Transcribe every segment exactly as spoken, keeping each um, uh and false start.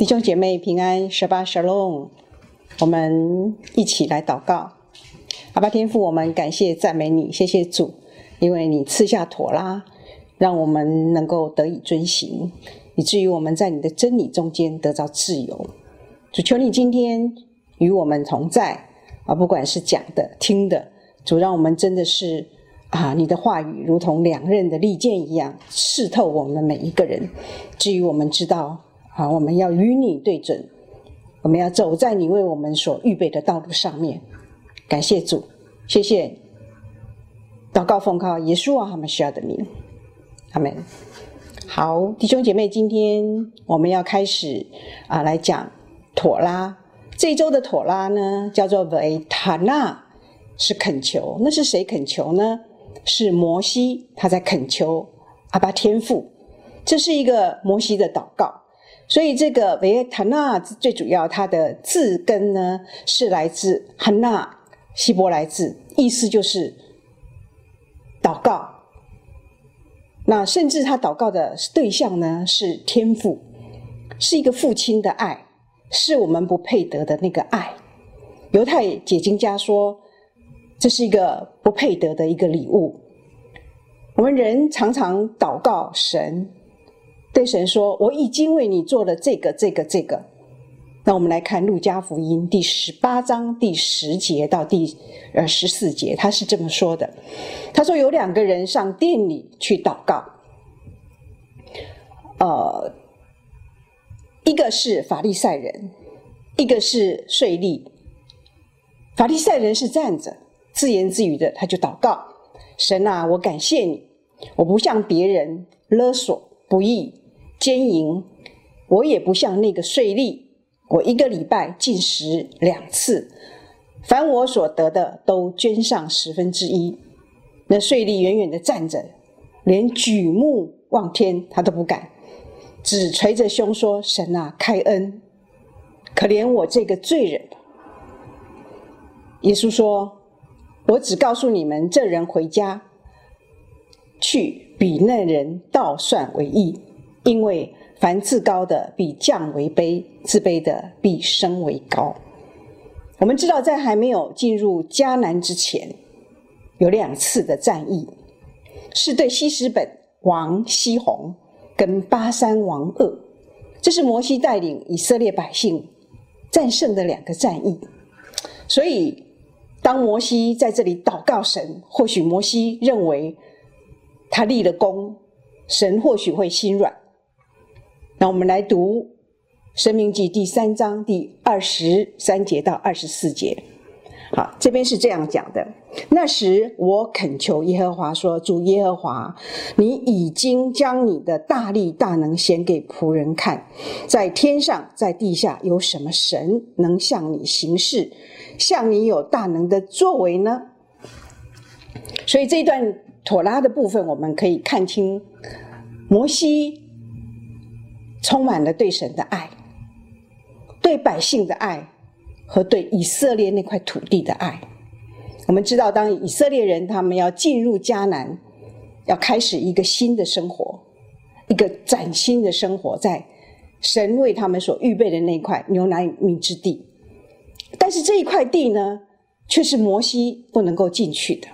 弟兄姐妹平安，Shabbat Shalom，我们一起来祷告。阿爸天父，我们感谢赞美你，谢谢主，因为你赐下妥拉，让我们能够得以遵行，以至于我们在你的真理中间得到自由。主，求你今天与我们同在啊，不管是讲的听的，主让我们真的是啊，你的话语如同两刃的利剑一样刺透我们每一个人，至于我们知道啊，我们要与你对准，我们要走在你为我们所预备的道路上面。感谢主，谢谢。祷告奉靠耶稣啊，他们需要的名，阿们。好，弟兄姐妹，今天我们要开始啊来讲妥拉。这一周的妥拉呢，叫做 Vayetana， 是恳求。那是谁恳求呢？是摩西，他在恳求阿爸天父。这是一个摩西的祷告。所以这个 Vayetana 最主要它的字根呢是来自 Hana 希伯来字，意思就是祷告。那甚至他祷告的对象呢是天父，是一个父亲的爱，是我们不配得的那个爱。犹太解经家说，这是一个不配得的一个礼物。我们人常常祷告神，对神说，我已经为你做了这个这个这个。那我们来看路加福音第十八章第十节到第呃十四节，他是这么说的。他说有两个人上殿里去祷告，呃，一个是法利赛人，一个是税吏。法利赛人是站着自言自语的，他就祷告，神啊，我感谢你，我不像别人勒索不义奸淫，我也不像那个税吏，我一个礼拜进食两次，凡我所得的都捐上十分之一。那税吏远远地站着，连举目望天他都不敢，只捶着胸说，神啊，开恩，可怜我这个罪人。耶稣说，我只告诉你们，这人回家去，比那人倒算为义，因为凡自高的必降为卑，自卑的必升为高。我们知道在还没有进入迦南之前，有两次的战役，是对西实本王西宏跟巴珊王噩，这是摩西带领以色列百姓战胜的两个战役。所以当摩西在这里祷告神，或许摩西认为他立了功，神或许会心软。那我们来读申命记第三章第二十三节到二十四节。好，这边是这样讲的。那时我恳求耶和华说，主耶和华，你已经将你的大力大能显给仆人看，在天上在地下有什么神能向你行事，向你有大能的作为呢？所以这一段妥拉的部分，我们可以看清摩西充满了对神的爱，对百姓的爱，和对以色列那块土地的爱。我们知道，当以色列人他们要进入迦南，要开始一个新的生活，一个崭新的生活，在神为他们所预备的那块牛奶与蜜之地。但是这一块地呢，却是摩西不能够进去的。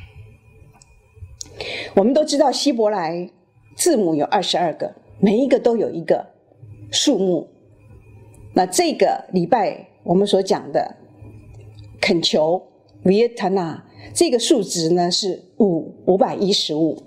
我们都知道希伯来字母有二十二个，每一个都有一个数目。那这个礼拜我们所讲的恳求 Vayetana 这个数值呢是五五百一十五。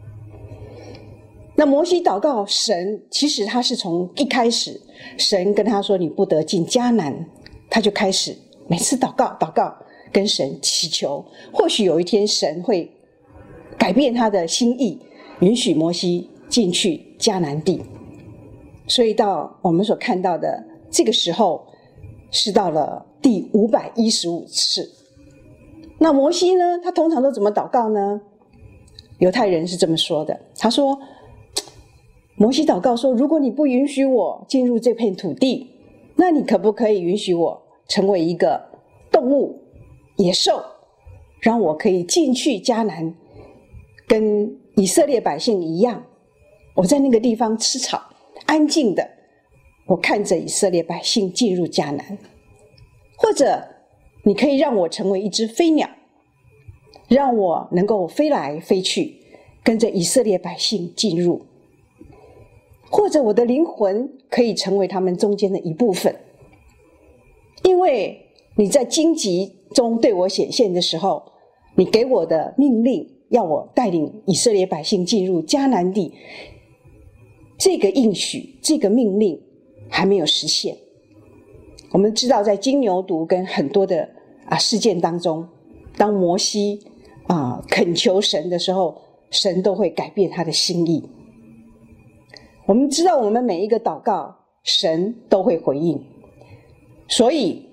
那摩西祷告神，其实他是从一开始神跟他说你不得进迦南，他就开始每次祷告祷告跟神祈求，或许有一天神会改变他的心意，允许摩西进去迦南地。所以到我们所看到的这个时候是到了第五百一十五次。那摩西呢，他通常都怎么祷告呢？犹太人是这么说的，他说，摩西祷告说，如果你不允许我进入这片土地，那你可不可以允许我成为一个动物野兽，让我可以进去迦南，跟以色列百姓一样，我在那个地方吃草，安静的我看着以色列百姓进入迦南，或者你可以让我成为一只飞鸟，让我能够飞来飞去，跟着以色列百姓进入，或者我的灵魂可以成为他们中间的一部分，因为你在荆棘中对我显现的时候，你给我的命令要我带领以色列百姓进入迦南地，这个应许，这个命令还没有实现。我们知道在金牛犊跟很多的啊事件当中，当摩西啊恳求神的时候，神都会改变他的心意。我们知道我们每一个祷告，神都会回应。所以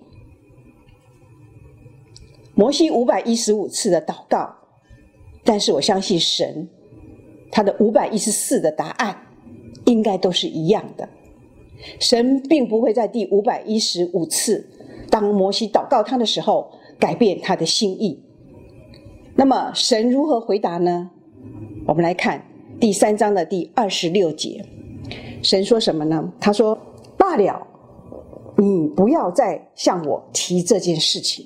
摩西五百一十五次的祷告，但是我相信神他的五百一十四的答案应该都是一样的。神并不会在第五百一十五次当摩西祷告他的时候改变他的心意。那么神如何回答呢？我们来看第三章的第二十六节，神说什么呢？他说，罢了，你不要再向我提这件事情。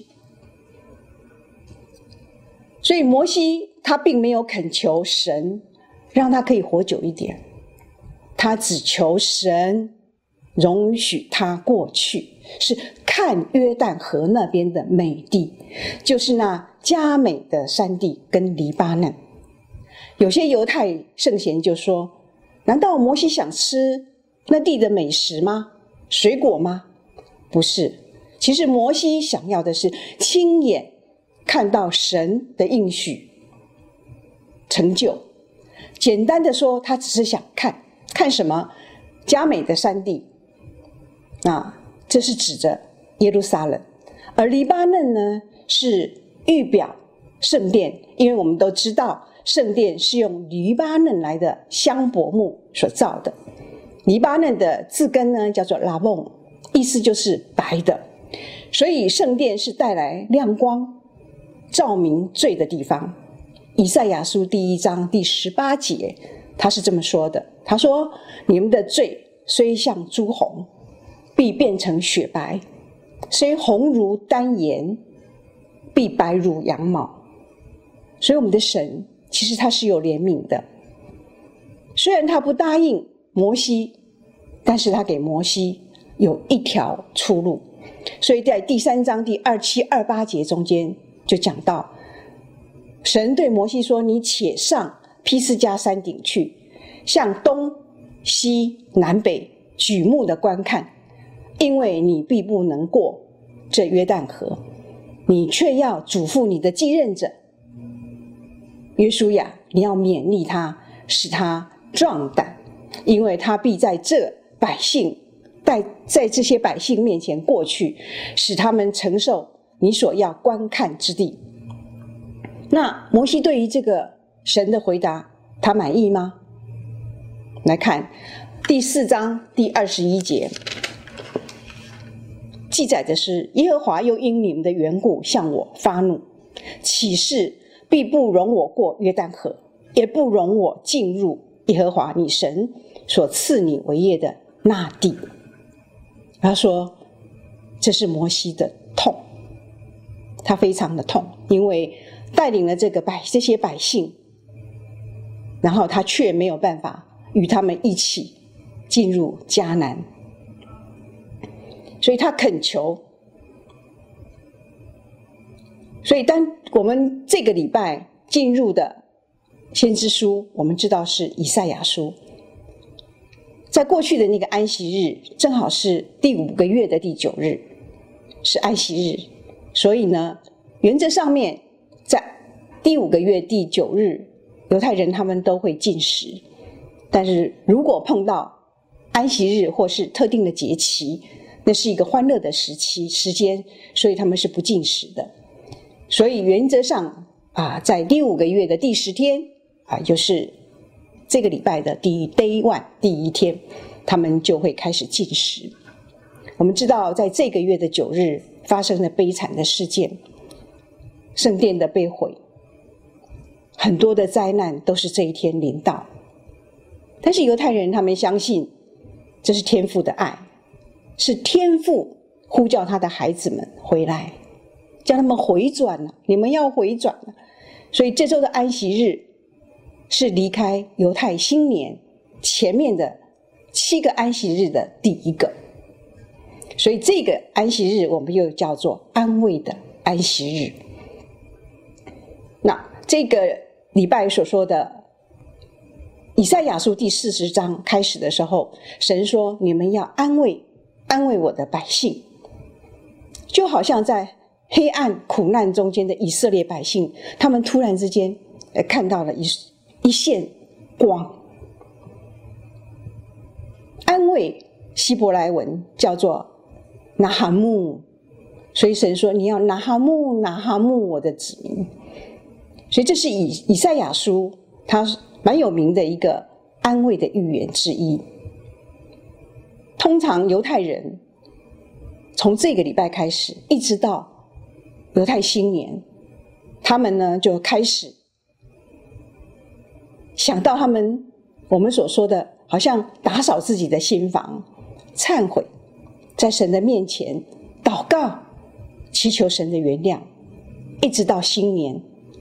所以摩西他并没有恳求神让他可以活久一点，他只求神容许他过去，是看约旦河那边的美地，就是那佳美的山地跟黎巴嫩。有些犹太圣贤就说，难道摩西想吃那地的美食吗？水果吗？不是，其实摩西想要的是亲眼看到神的应许成就。简单的说，他只是想看看什么？佳美的山地，啊，这是指着耶路撒冷。而黎巴嫩呢，是预表圣殿，因为我们都知道圣殿是用黎巴嫩来的香柏木所造的。黎巴嫩的字根呢叫做拉梦，意思就是白的，所以圣殿是带来亮光照明罪的地方。以赛亚书第一章第十八节他是这么说的，他说，你们的罪虽像朱红，必变成雪白，虽红如丹颜，必白如羊毛。所以我们的神其实他是有怜悯的，虽然他不答应摩西，但是他给摩西有一条出路。所以在第三章第二七二八节中间就讲到，神对摩西说，你且上披斯加山顶去，向东西南北举目的观看，因为你必不能过这约旦河，你却要嘱咐你的继任者约书亚，你要勉励他，使他壮胆，因为他必在这百姓在在这些百姓面前过去，使他们承受你所要观看之地。那摩西对于这个神的回答，他满意吗？来看第四章第二十一节，记载的是，耶和华又因你们的缘故向我发怒，起誓必不容我过约旦河，也不容我进入耶和华你神所赐你为业的那地。他说这是摩西的痛，他非常的痛，因为带领了这个百这些百姓，然后他却没有办法与他们一起进入迦南，所以他恳求。所以当我们这个礼拜进入的先知书，我们知道是以赛亚书。在过去的那个安息日，正好是第五个月的第九日，是安息日，所以呢，原则上面在第五个月第九日，犹太人他们都会禁食。但是如果碰到安息日或是特定的节期，那是一个欢乐的时期时间，所以他们是不禁食的。所以原则上啊，在第五个月的第十天啊，就是这个礼拜的第一 day one 第一天，他们就会开始禁食。我们知道在这个月的九日发生了悲惨的事件，圣殿的被毁，很多的灾难都是这一天临到。但是犹太人他们相信这是天父的爱， 是天父呼叫他的孩子们回来，叫他们回转了，你们要回转了。所以这周的安息日是离开犹太新年前面的七个安息日的第一个，所以这个安息日我们又叫做安慰的安息日。那这个礼拜所说的以赛亚书第四十章开始的时候，神说你们要安慰安慰我的百姓，就好像在黑暗苦难中间的以色列百姓，他们突然之间看到了一一线光。安慰希伯来文叫做拿哈木，所以神说你要拿哈木拿哈木我的子民。所以这是以以赛亚书它蛮有名的一个安慰的预言之一。通常犹太人从这个礼拜开始一直到犹太新年，他们呢就开始想到他们我们所说的好像打扫自己的心房，忏悔，在神的面前祷告，祈求神的原谅，一直到新年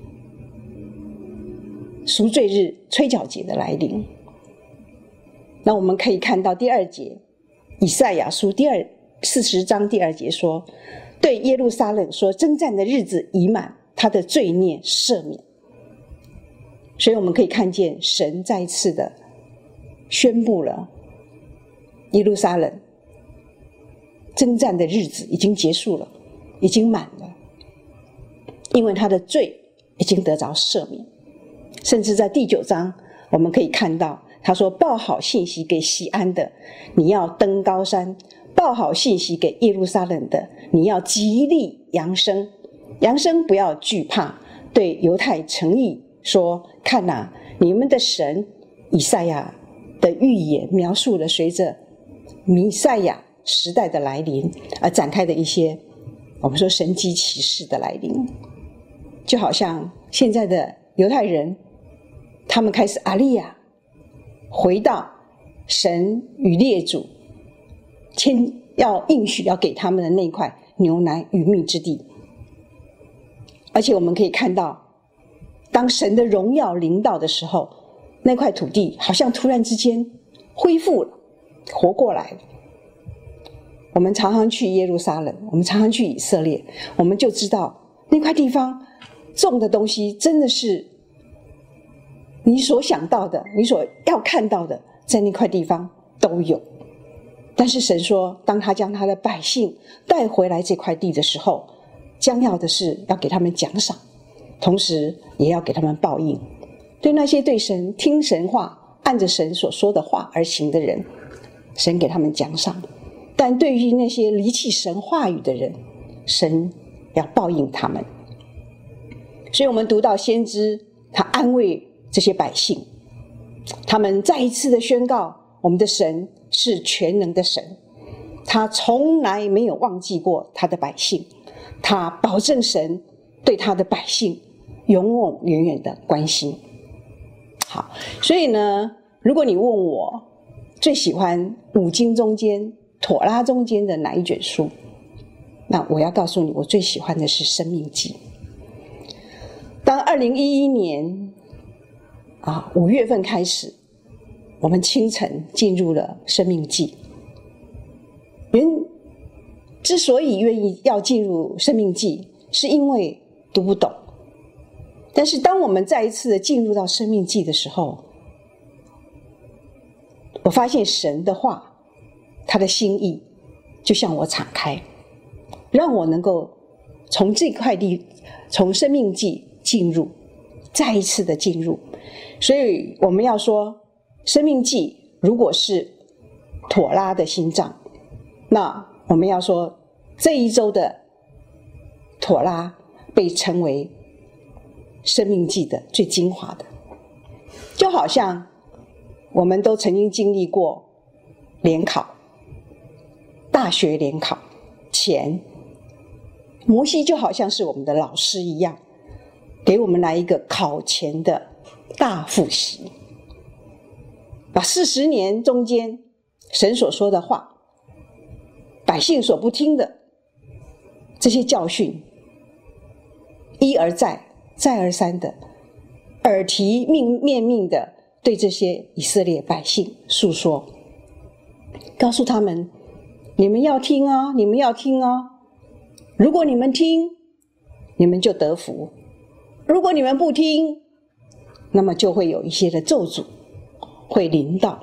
赎罪日吹角节的来临。那我们可以看到第二节，以赛亚书第二四十章第二节说，对耶路撒冷说，征战的日子已满，他的罪孽赦免。所以我们可以看见神再一次的宣布了耶路撒冷征战的日子已经结束了，已经满了，因为他的罪已经得着赦免。甚至在第九章我们可以看到他说，报好信息给西安的，你要登高山，报好信息给耶路撒冷的，你要极力扬声，扬声不要惧怕，对犹太诚意说，看哪，你们的神以赛亚的预言描述了随着弥赛亚时代的来临而展开的一些我们说神迹奇事的来临。就好像现在的犹太人，他们开始阿利亚回到神与列祖签要应许要给他们的那块牛奶与蜜之地。而且我们可以看到，当神的荣耀临到的时候，那块土地好像突然之间恢复了，活过来了。我们常常去耶路撒冷，我们常常去以色列，我们就知道那块地方种的东西真的是你所想到的，你所要看到的，在那块地方都有。但是神说，当他将他的百姓带回来这块地的时候，将要的是要给他们奖赏，同时也要给他们报应。对那些对神听神话，按着神所说的话而行的人，神给他们奖赏；但对于那些离弃神话语的人，神要报应他们。所以我们读到先知他安慰这些百姓，他们再一次的宣告，我们的神是全能的神，他从来没有忘记过他的百姓，他保证神对他的百姓永永远远的关心。好，所以呢，如果你问我最喜欢五经中间妥拉中间的哪一卷书，那我要告诉你，我最喜欢的是申命记。当二零一一年啊五月份开始，我们清晨进入了申命记。原之所以愿意要进入申命记，是因为读不懂。但是当我们再一次的进入到申命记的时候，我发现神的话，他的心意就向我敞开，让我能够从这块地，从申命记进入，再一次的进入。所以我们要说，申命记如果是妥拉的心脏，那我们要说这一周的妥拉被称为申命记的最精华的。就好像我们都曾经经历过联考，大学联考前，摩西就好像是我们的老师一样，给我们来一个考前的大复习，把四十年中间神所说的话百姓所不听的这些教训，一而再再而三的耳提面命的对这些以色列百姓诉说，告诉他们，你们要听啊，你们要听啊，如果你们听，你们就得福，如果你们不听，那么就会有一些的咒诅会临到。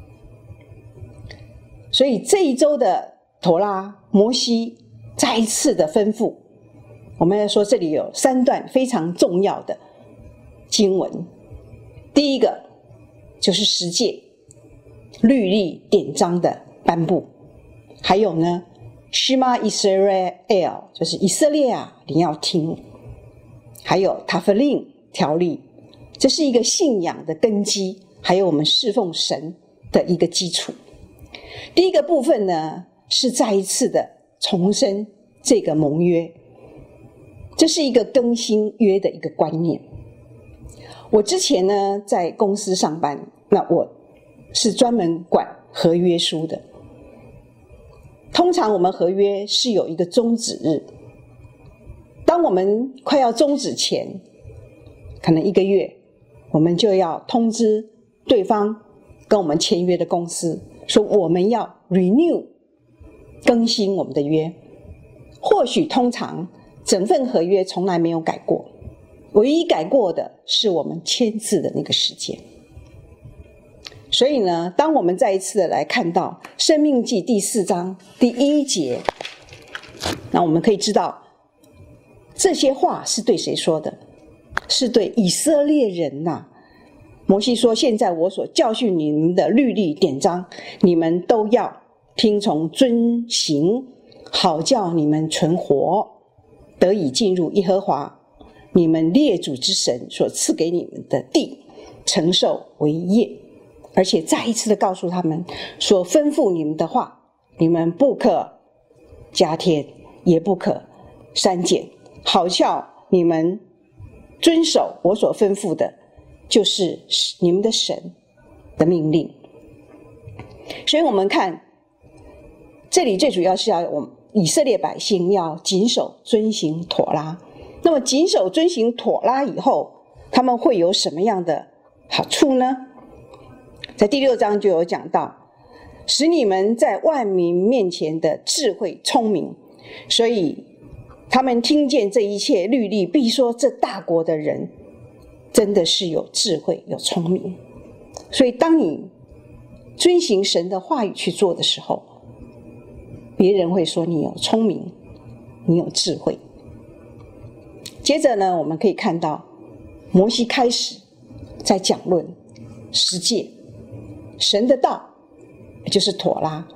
所以这一周的妥拉，摩西再一次的吩咐，我们要说这里有三段非常重要的经文。第一个就是十诫律例典章的颁布，还有呢 Shema Israel 就是以色列啊，你要听，还有塔弗令条例，这是一个信仰的根基，还有我们侍奉神的一个基础。第一个部分呢，是再一次的重申这个盟约，这是一个更新约的一个观念。我之前呢在公司上班，那我是专门管合约书的。通常我们合约是有一个终止日，当我们快要终止前，可能一个月，我们就要通知对方跟我们签约的公司，说我们要 renew 更新我们的约。或许通常整份合约从来没有改过，唯一改过的是我们签字的那个时间。所以呢，当我们再一次的来看到申命记第四章第一节，那我们可以知道这些话是对谁说的？是对以色列人呐、啊。摩西说，现在我所教训你们的律例典章，你们都要听从遵行，好叫你们存活，得以进入耶和华你们列祖之神所赐给你们的地，承受为业。而且再一次的告诉他们，所吩咐你们的话，你们不可加添，也不可删减，好叫你们遵守我所吩咐的，就是你们的神的命令。所以我们看这里最主要是要我们以色列百姓要谨守遵行妥拉。那么谨守遵行妥拉以后，他们会有什么样的好处呢？在第六章就有讲到，使你们在万民面前的智慧聪明，所以他们听见这一切律例，必说这大国的人真的是有智慧有聪明。所以当你遵行神的话语去做的时候，别人会说你有聪明，你有智慧。接着呢，我们可以看到摩西开始在讲论十诫，神的道也就是妥拉。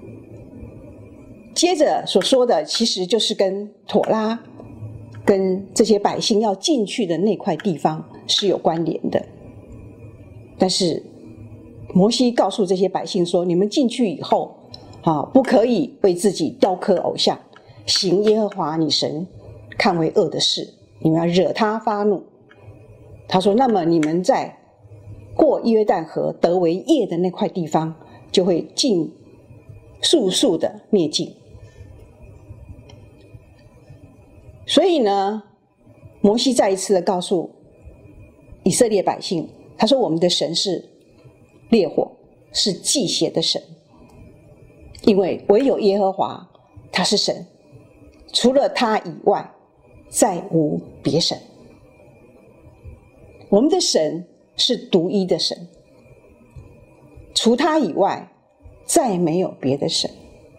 接着所说的其实就是跟妥拉跟这些百姓要进去的那块地方是有关联的。但是摩西告诉这些百姓说，你们进去以后啊，不可以为自己雕刻偶像，行耶和华你神看为恶的事，你们要惹他发怒。他说，那么你们在过约旦河得为业的那块地方，就会尽速速的灭尽。所以呢，摩西再一次的告诉以色列百姓，他说，我们的神是烈火，是忌邪的神，因为唯有耶和华他是神，除了他以外再无别神。我们的神是独一的神，除他以外再没有别的神。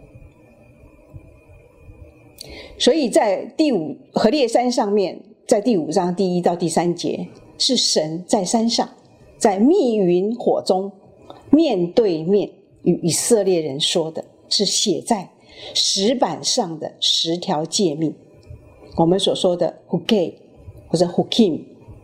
所以在第五何烈山上面，在第五章第一到第三节，是神在山上在密云火中面对面与以色列人说的，是写在石板上的十条诫命，我们所说的 Hukei 或者 Hukim。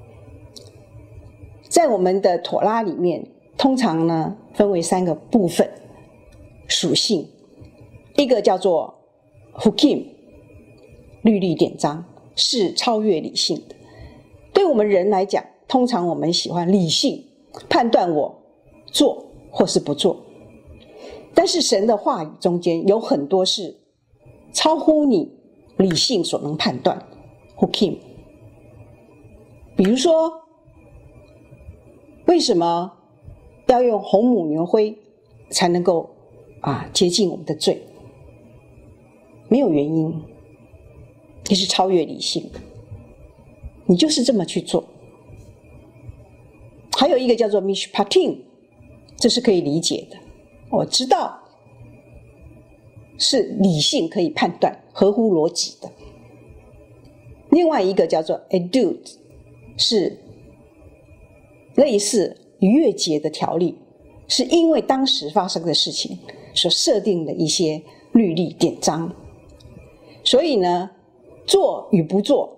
在我们的妥拉里面，通常呢分为三个部分属性，一个叫做 Hukim 律例典章，是超越理性的。对我们人来讲，通常我们喜欢理性判断我做或是不做，但是神的话语中间有很多是超乎你理性所能判断。Hukim， 比如说，为什么要用红母牛灰才能够啊洁净我们的罪？没有原因，这是超越理性的，你就是这么去做。还有一个叫做 Mishpatim， 这是可以理解的，我知道是理性可以判断，合乎逻辑的。另外一个叫做 Edut， 是类似逾越节的条例，是因为当时发生的事情所设定的一些律例典章。所以呢，做与不做，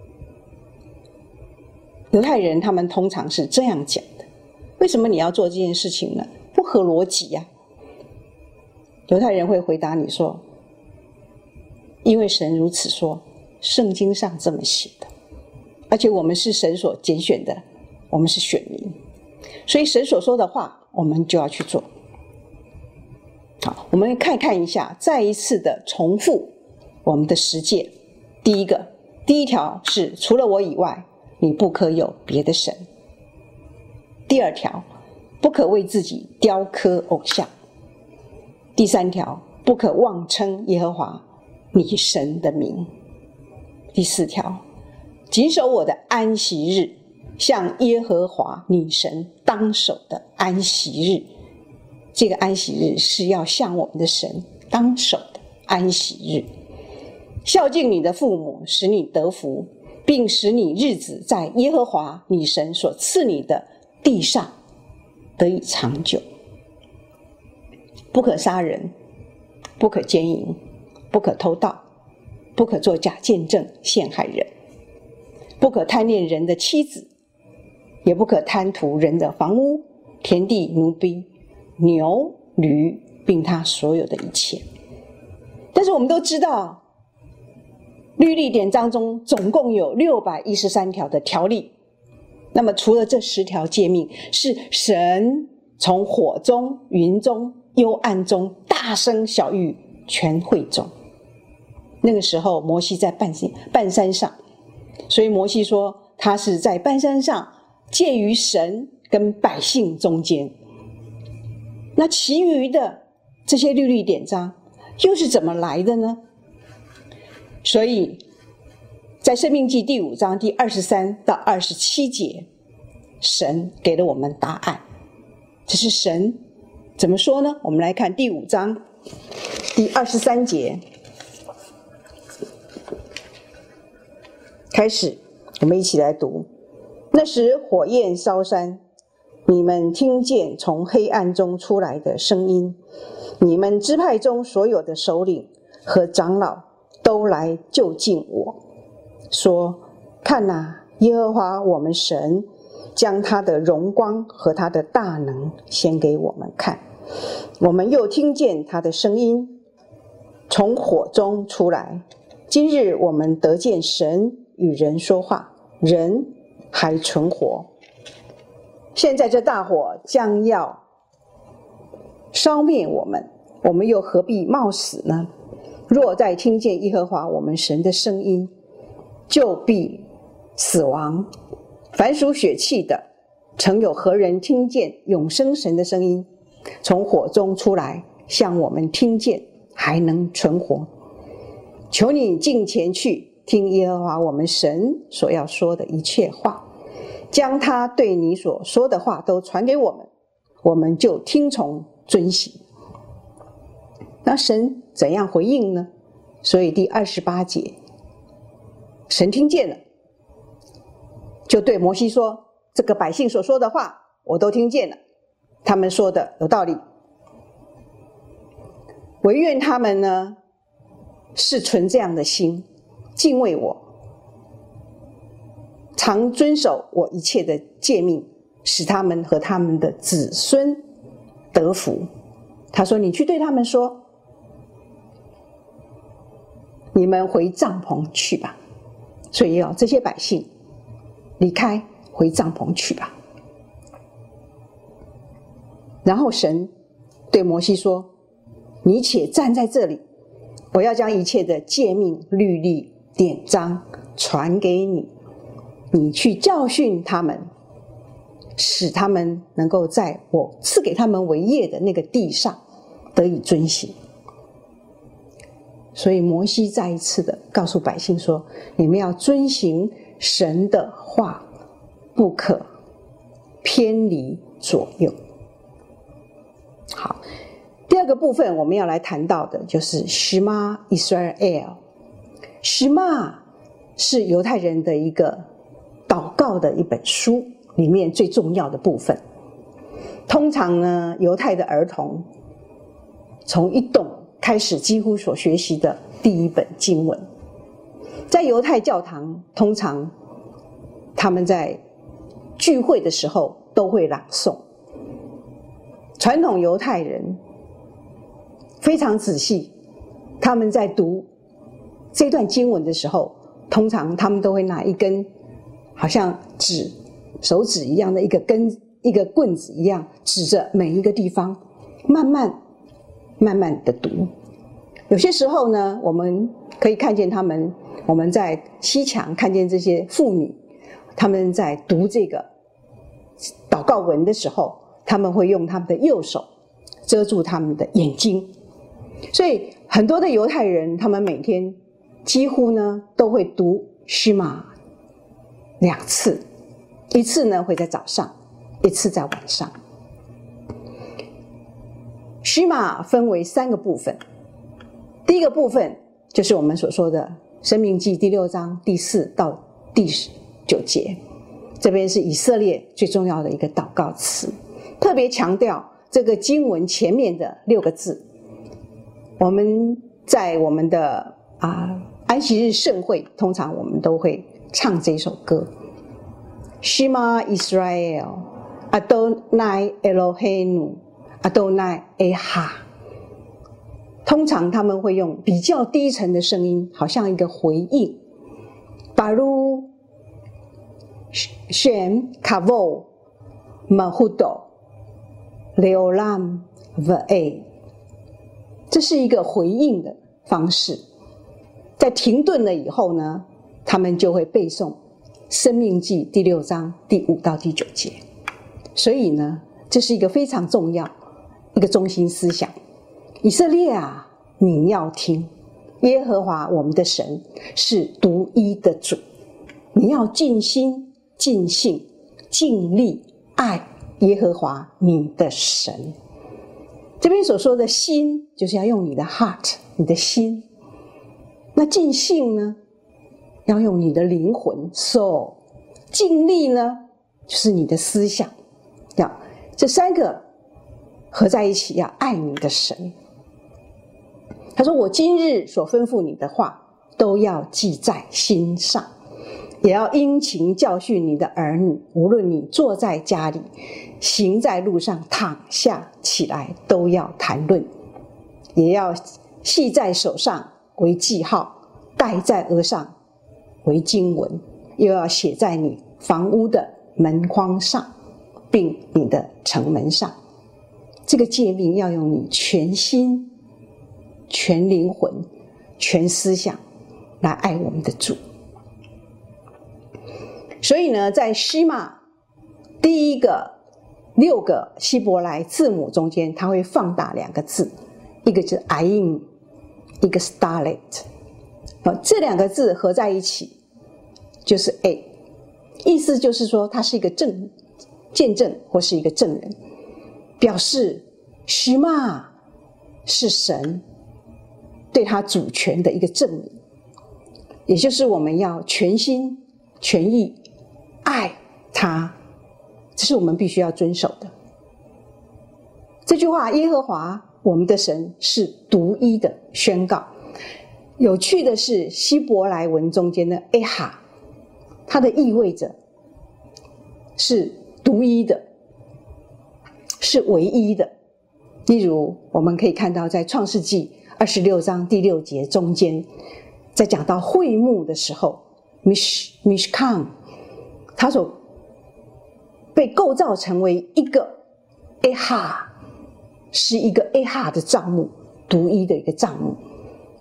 犹太人他们通常是这样讲的：为什么你要做这件事情呢？不合逻辑呀、啊。犹太人会回答你说：因为神如此说，圣经上这么写的，而且我们是神所拣选的，我们是选民，所以神所说的话我们就要去做。好，我们看看一下，再一次的重复我们的十诫。第一个，第一条是除了我以外，你不可有别的神。第二条，不可为自己雕刻偶像。第三条，不可妄称耶和华你神的名。第四条，谨守我的安息日，像耶和华你神当守的安息日。这个安息日是要向我们的神当守的安息日。孝敬你的父母，使你得福，并使你日子在耶和华你神所赐你的地上得以长久。不可杀人，不可奸淫，不可偷盗，不可作假见证陷害人，不可贪恋人的妻子，也不可贪图人的房屋、田地、奴婢、牛、驴，并他所有的一切。但是我们都知道，律例典章中总共有六百一十三条的条例，那么除了这十条诫命是神从火中、云中、幽暗中大声晓谕全会众。那个时候摩西在半山半山上，所以摩西说他是在半山上介于神跟百姓中间。那其余的这些律例典章又是怎么来的呢？所以在申命记第五章第二十三到二十七节，神给了我们答案。这是神怎么说呢？我们来看第五章第二十三节开始，我们一起来读。那时火焰烧山，你们听见从黑暗中出来的声音，你们支派中所有的首领和长老都来就近我，说：看哪，耶和华我们神将他的荣光和他的大能显给我们看。我们又听见他的声音从火中出来。今日我们得见神与人说话，人还存活。现在这大火将要烧灭我们，我们又何必冒死呢？若再听见耶和华我们神的声音，就必死亡。凡属血气的，曾有何人听见永生神的声音从火中出来，像我们听见还能存活？求你近前去听耶和华我们神所要说的一切话，将他对你所说的话都传给我们，我们就听从遵行。那神怎样回应呢？所以第二十八节，神听见了，就对摩西说：这个百姓所说的话我都听见了，他们说的有道理，惟愿他们呢是存这样的心，敬畏我，常遵守我一切的诫命，使他们和他们的子孙得福。他说：你去对他们说，你们回帐篷去吧。所以要这些百姓离开，回帐篷去吧。然后神对摩西说：你且站在这里， 我要将一切的诫命、律例、典章传给你，你去教训他们，使他们能够在我赐给他们为业的那个地上得以遵行。所以摩西再一次的告诉百姓说，你们要遵行神的话，不可偏离左右。好，第二个部分我们要来谈到的就是 Shema Israel。Shema 是犹太人的一个祷告的一本书里面最重要的部分。通常呢，犹太的儿童从一动开始几乎所学习的第一本经文，在犹太教堂通常他们在聚会的时候都会朗诵。传统犹太人非常仔细，他们在读这段经文的时候，通常他们都会拿一根好像指手指一样的一个根一个棍子一样，指着每一个地方慢慢慢慢的读。有些时候呢，我们可以看见他们，我们在西墙看见这些妇女，他们在读这个祷告文的时候，他们会用他们的右手遮住他们的眼睛。所以很多的犹太人，他们每天几乎呢都会读Shema两次，一次呢会在早上，一次在晚上。Shema分为三个部分，第一个部分就是我们所说的申命记第六章第四到第九节，这边是以色列最重要的一个祷告词，特别强调这个经文前面的六个字。我们在我们的啊安息日盛会，通常我们都会唱这首歌 Shema Israel Adonai Eloheinu Adonai Echad。 通常他们会用比较低沉的声音，好像一个回应 Baruch Shem Kavod Malchuto Leolam Va'ed， 这是一个回应的方式。在停顿了以后呢，他们就会背诵申命记第六章第五到第九节。所以呢，这是一个非常重要一个中心思想。以色列啊，你要听，耶和华我们的神是独一的主，你要尽心尽性尽力爱耶和华你的神。这边所说的心，就是要用你的 heart， 你的心。那尽性呢，要用你的灵魂 soul。尽力呢，就是你的思想。要这三个合在一起，要爱你的神。他说，我今日所吩咐你的话都要记在心上，也要殷勤教训你的儿女，无论你坐在家里，行在路上，躺下起来，都要谈论，也要系在手上为记号，戴在额上为经文，又要写在你房屋的门框上，并你的城门上。这个诫命要用你全心全灵魂全思想来爱我们的主。所以呢，在Shema第一个六个希伯来字母中间，它会放大两个字，一个是 Ayin， 一个是 Dalet。 这两个字合在一起就是 A， 意思就是说它是一个证见证或是一个证人，表示Shema是神对他主权的一个证明，也就是我们要全心全意爱他，这是我们必须要遵守的。这句话，耶和华我们的神是独一的宣告。有趣的是，希伯来文中间的 Echad， 它的意味着是独一的，是唯一的。例如我们可以看到在创世纪二十六章第六节中间，在讲到会幕的时候， Mish, Mishkan 它所被构造成为一个 Echad， 是一个 Echad 的帐幕，独一的一个帐幕。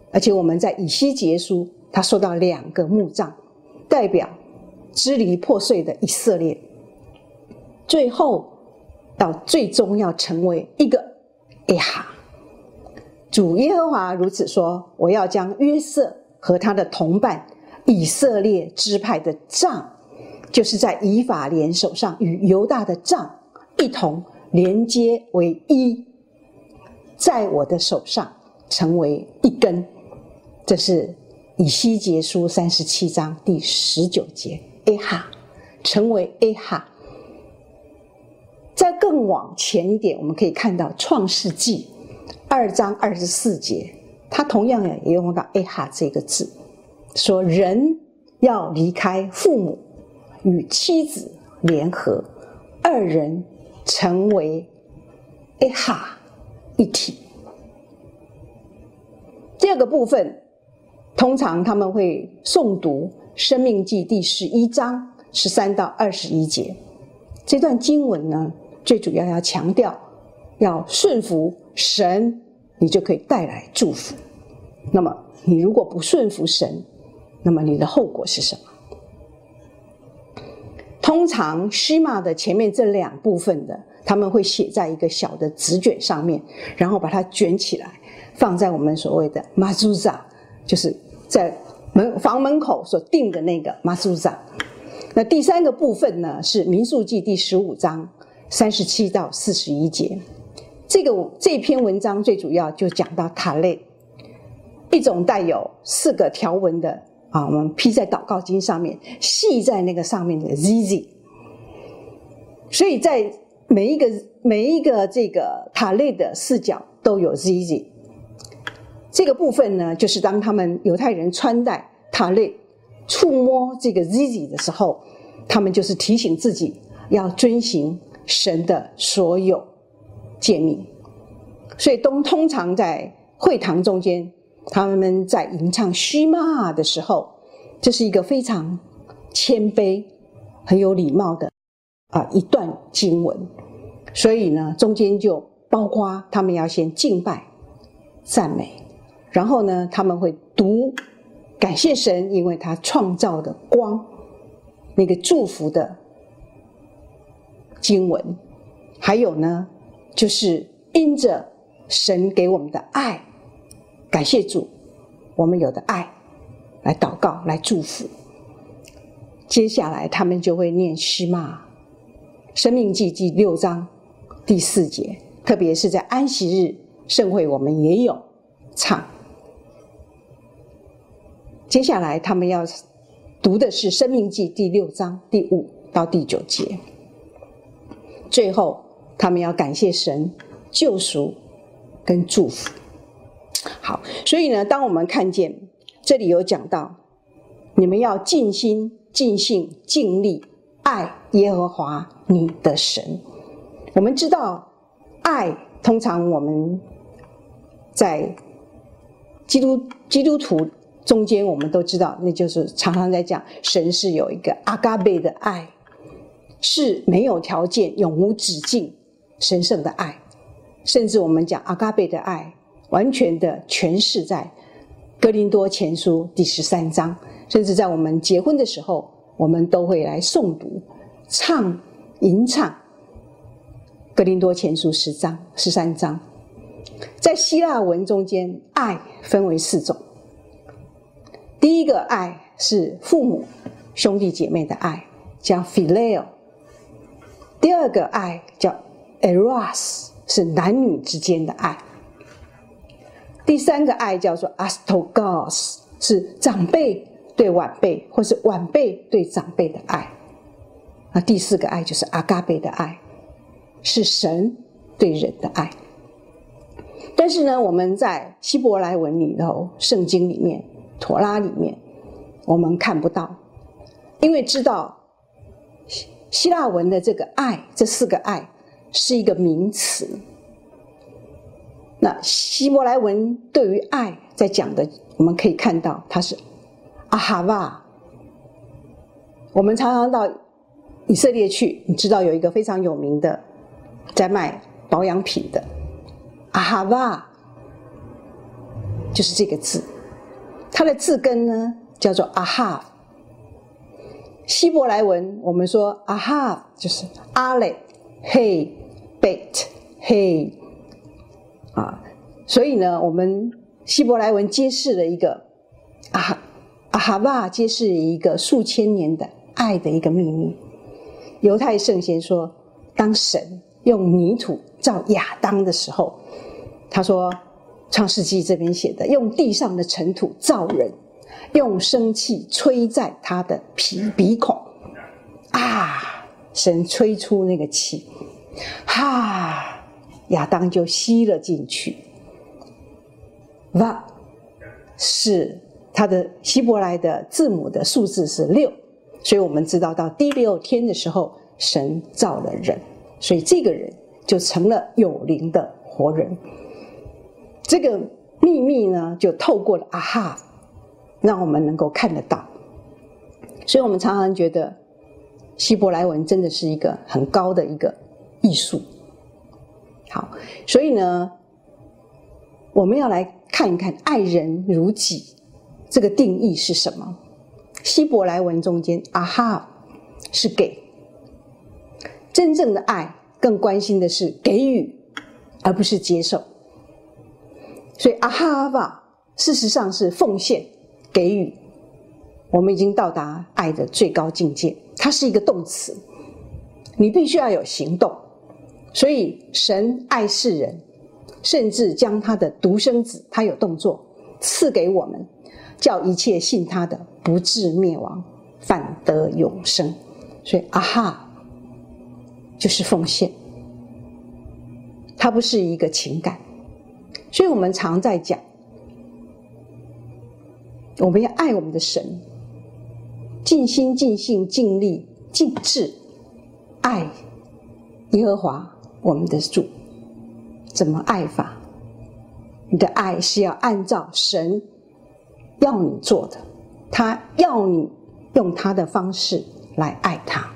而且我们在以西结书，他说到两个幕杖，代表支离破碎的以色列，最后到最终要成为一个耶哈。主耶和华如此说：我要将约瑟和他的同伴以色列支派的杖，就是在以法莲手上与犹大的杖一同连接为一，在我的手上成为一根。这是以西结书三十七章第十九节，耶哈，成为耶哈。再更往前一点，我们可以看到创世纪二章二十四节，他同样也用到耶哈这个字，说人要离开父母，与妻子联合，二人成为耶哈一体。第二个部分，通常他们会诵读申命记第十一章十三到二十一节。这段经文呢，最主要要强调要顺服神，你就可以带来祝福。那么你如果不顺服神，那么你的后果是什么？通常西玛的前面这两部分的，他们会写在一个小的纸卷上面，然后把它卷起来，放在我们所谓的马祖扎，就是在门房门口所定的那个马祖扎。那第三个部分呢，是民数记第十五章三十七到四十一节。这个这篇文章最主要就讲到塔类，一种带有四个条纹的啊，我们披在祷告经上面，系在那个上面的 Z Z。所以在每一个每一个这个塔类的四角都有 Z Z。这个部分呢，就是当他们犹太人穿戴塔类触摸这个 Z Z 的时候，他们就是提醒自己要遵行神的所有诫命。所以通通常在会堂中间，他们在吟唱须玛的时候，这是一个非常谦卑很有礼貌的啊一段经文。所以呢，中间就包括他们要先敬拜赞美，然后呢他们会读感谢神，因为他创造的光，那个祝福的经文。还有呢，就是因着神给我们的爱，感谢主，我们有的爱来祷告，来祝福。接下来他们就会念须玛，申命记第六章第四节，特别是在安息日盛会，我们也有唱。接下来他们要读的是申命记第六章第五到第九节。最后他们要感谢神救赎跟祝福。好，所以呢，当我们看见这里有讲到，你们要尽心尽性尽力爱耶和华你的神。我们知道爱，通常我们在基督基督徒中间，我们都知道，那就是常常在讲神是有一个阿嘎贝的爱，是没有条件永无止境神圣的爱。甚至我们讲阿嘎贝的爱完全的诠释在哥林多前书第十三章，甚至在我们结婚的时候，我们都会来诵读唱吟唱哥林多前书十章十三章。在希腊文中间，爱分为四种。第一个爱是父母兄弟姐妹的爱，叫 phileo。 第二个爱叫 eros， 是男女之间的爱。第三个爱叫做 astogos， 是长辈对晚辈或是晚辈对长辈的爱。那第四个爱就是阿嘎贝的爱，是神对人的爱。但是呢，我们在希伯来文里头，圣经里面妥拉里面我们看不到，因为知道希腊文的这个爱，这四个爱是一个名词。那希伯来文对于爱在讲的，我们可以看到它是阿哈瓦。我们常常到以色列去，你知道有一个非常有名的在卖保养品的阿哈瓦，就是这个字。 它的字根呢叫做 ahav。希伯来文我们说 ahav 就是阿雷、嘿、bet、嘿啊，所以呢，我们希伯来文揭示了一个啊阿哈瓦，揭示一个数千年的爱的一个秘密。犹太圣贤说，当神用泥土造亚当的时候，他说创世纪这边写的，用地上的尘土造人，用生气吹在他的鼻鼻孔啊，神吹出那个气，哈，亚当就吸了进去。哇，是它的希伯来的字母的数字是六，所以我们知道到第六天的时候，神造了人，所以这个人就成了有灵的活人。这个秘密呢，就透过了啊哈，让我们能够看得到。所以我们常常觉得希伯来文真的是一个很高的一个艺术。好，所以呢，我们要来看一看爱人如己这个定义是什么。希伯来文中间啊哈是给，真正的爱更关心的是给予而不是接受，所以啊哈吧事实上是奉献给予。我们已经到达爱的最高境界，它是一个动词，你必须要有行动。所以神爱世人，甚至将他的独生子，他有动作赐给我们，叫一切信他的不至灭亡，反得永生。所以啊哈就是奉献，它不是一个情感。所以我们常在讲，我们要爱我们的神，尽心尽性尽力尽智爱耶和华我们的主。怎么爱法？你的爱是要按照神要你做的，他要你用他的方式来爱他。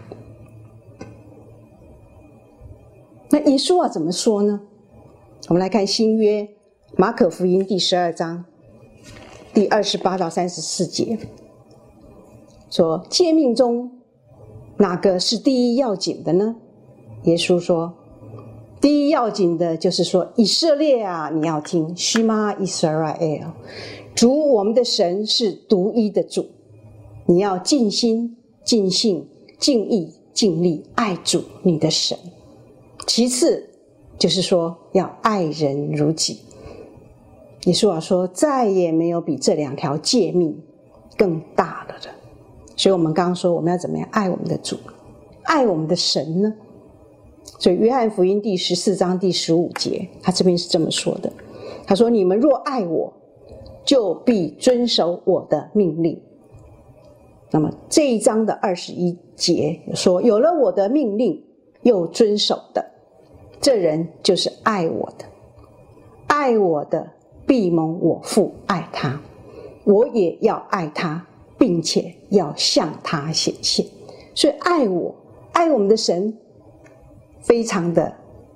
那耶稣啊怎么说呢？我们来看新约马可福音第十二章第二十八到三十四节，说诫命中哪个是第一要紧的呢？耶稣说，第一要紧的就是说，以色列啊，你要听 Shema Israel， 主我们的神是独一的主，你要尽心尽性尽意尽力爱主你的神。其次就是说要爱人如己。耶稣啊说，再也没有比这两条诫命更大了的。所以我们刚刚说，我们要怎么样爱我们的主，爱我们的神呢？所以约翰福音第十四章第十五节，他这边是这么说的，他说，你们若爱我，就必遵守我的命令。那么这一章的二十一节说，有了我的命令又遵守的，这人就是爱我的，爱我的必蒙我父爱他，我也要爱他，并且要向他显现。所以爱我爱我们的神非常的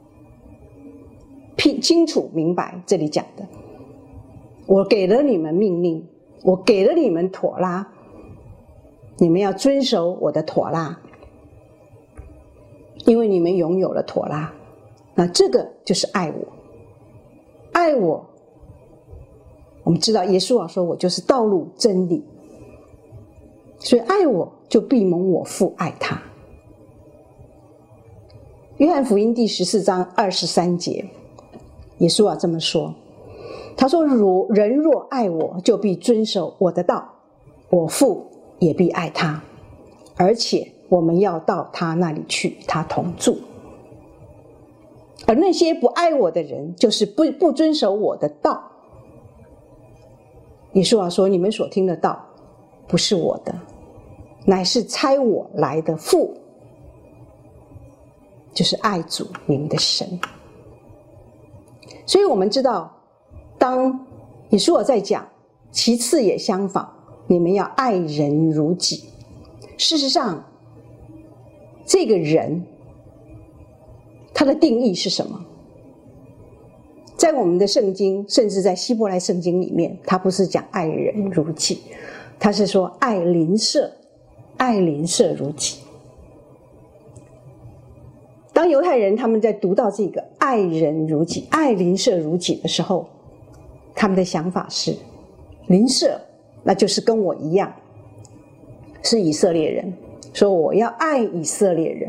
清楚明白，这里讲的，我给了你们命令，我给了你们妥拉，你们要遵守我的妥拉，因为你们拥有了妥拉。那这个就是爱我。爱我，我们知道耶稣啊说，我就是道路真理，所以爱我就必蒙我父爱他。约翰福音第十四章二十三节，耶稣啊这么说，他说，如人若爱我，就必遵守我的道，我父也必爱他，而且我们要到他那里去，与他同住。而那些不爱我的人，就是不不遵守我的道。耶稣啊说，你们所听的道不是我的，乃是差我来的父，就是爱主你们的神。所以我们知道，当耶稣在讲，其次也相仿，你们要爱人如己。事实上，这个人他的定义是什么？ 在我们的圣经，甚至在希伯来圣经里面，他不是讲爱人如己，他是说爱邻舍，爱邻舍如己。当犹太人他们在读到这个爱人如己、爱邻舍如己的时候，他们的想法是，邻舍那就是跟我一样是以色列人，说我要爱以色列人。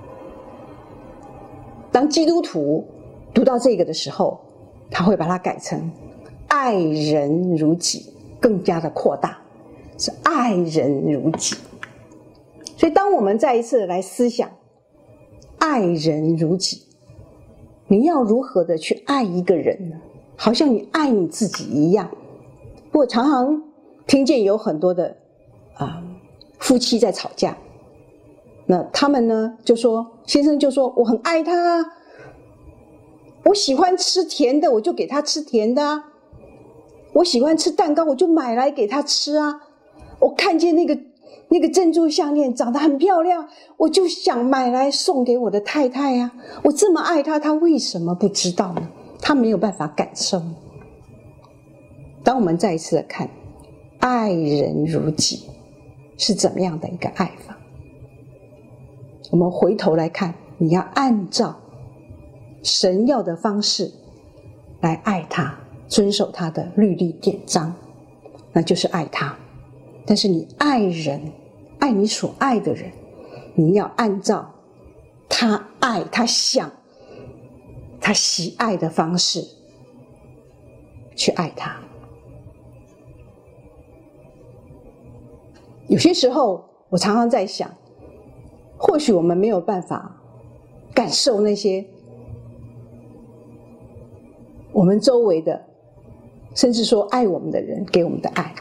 当基督徒读到这个的时候，他会把它改成爱人如己，更加的扩大，是爱人如己。所以当我们再一次来思想爱人如己，你要如何的去爱一个人呢？好像你爱你自己一样。我常常听见有很多的啊夫妻在吵架，那他们呢就说，先生就说我很爱他啊，我喜欢吃甜的我就给他吃甜的啊，我喜欢吃蛋糕我就买来给他吃啊，我看见那个那个珍珠项链长得很漂亮，我就想买来送给我的太太啊，我这么爱他，他为什么不知道呢？他没有办法感受。当我们再一次的看爱人如己是怎么样的一个爱法，我们回头来看，你要按照神要的方式来爱他，遵守他的律例典章，那就是爱他。但是你爱人，爱你所爱的人，你要按照他爱他想他喜爱的方式去爱他。有些时候我常常在想，或许我们没有办法感受那些我们周围的，甚至说爱我们的人给我们的爱，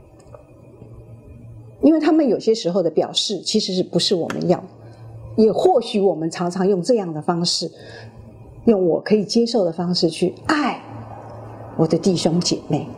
因为他们有些时候的表示其实是不是我们要，也或许我们常常用这样的方式，用我可以接受的方式去爱我的弟兄姐妹。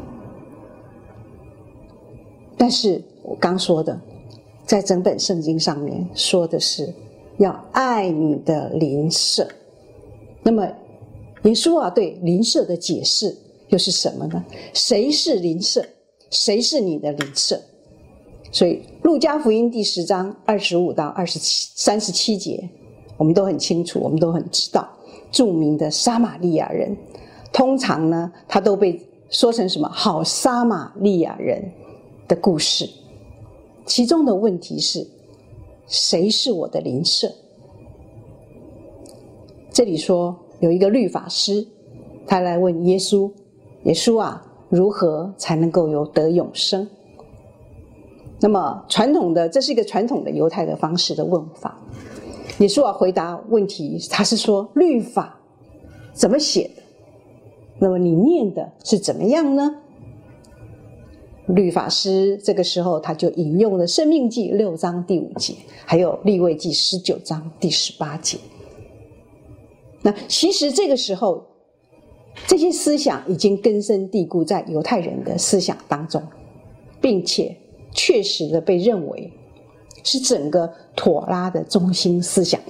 但是我刚说的，在整本圣经上面说的是要爱你的邻舍。那么耶稣啊对邻舍的解释又是什么呢？谁是邻舍？谁是你的邻舍？所以路加福音第十章二十五到二十七三十七节，我们都很清楚，我们都很知道，著名的撒玛利亚人，通常呢他都被说成什么好撒玛利亚人的故事。其中的问题是，谁是我的邻舍？这里说有一个律法师，他来问耶稣，耶稣啊，如何才能够有得永生？那么传统的，这是一个传统的犹太的方式的问法。耶稣啊回答问题，他是说律法怎么写的？那么你念的是怎么样呢？律法师这个时候他就引用了申命记六章第五节，还有利未记十九章第十八节。那其实这个时候这些思想已经根深蒂固在犹太人的思想当中，并且确实的被认为是整个妥拉的中心思想。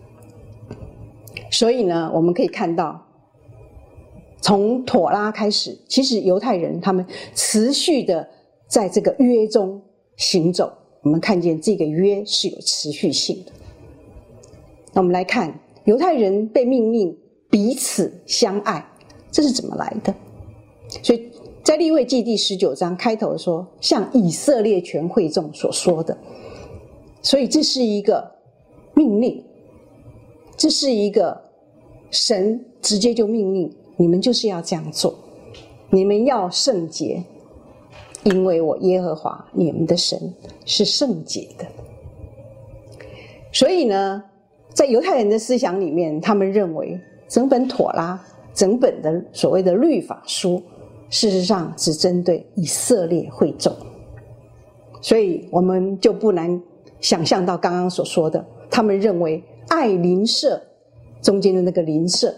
所以呢，我们可以看到从妥拉开始，其实犹太人他们持续的在这个约中行走，我们看见这个约是有持续性的。那我们来看犹太人被命令彼此相爱，这是怎么来的？所以在利未记第十九章开头说，像以色列全会众所说的，所以这是一个命令，这是一个神直接就命令你们就是要这样做，你们要圣洁，因为我耶和华你们的神是圣洁的。所以呢，在犹太人的思想里面，他们认为整本妥拉，整本的所谓的律法书，事实上只针对以色列会众。所以我们就不难想象到刚刚所说的，他们认为爱邻舍中间的那个邻舍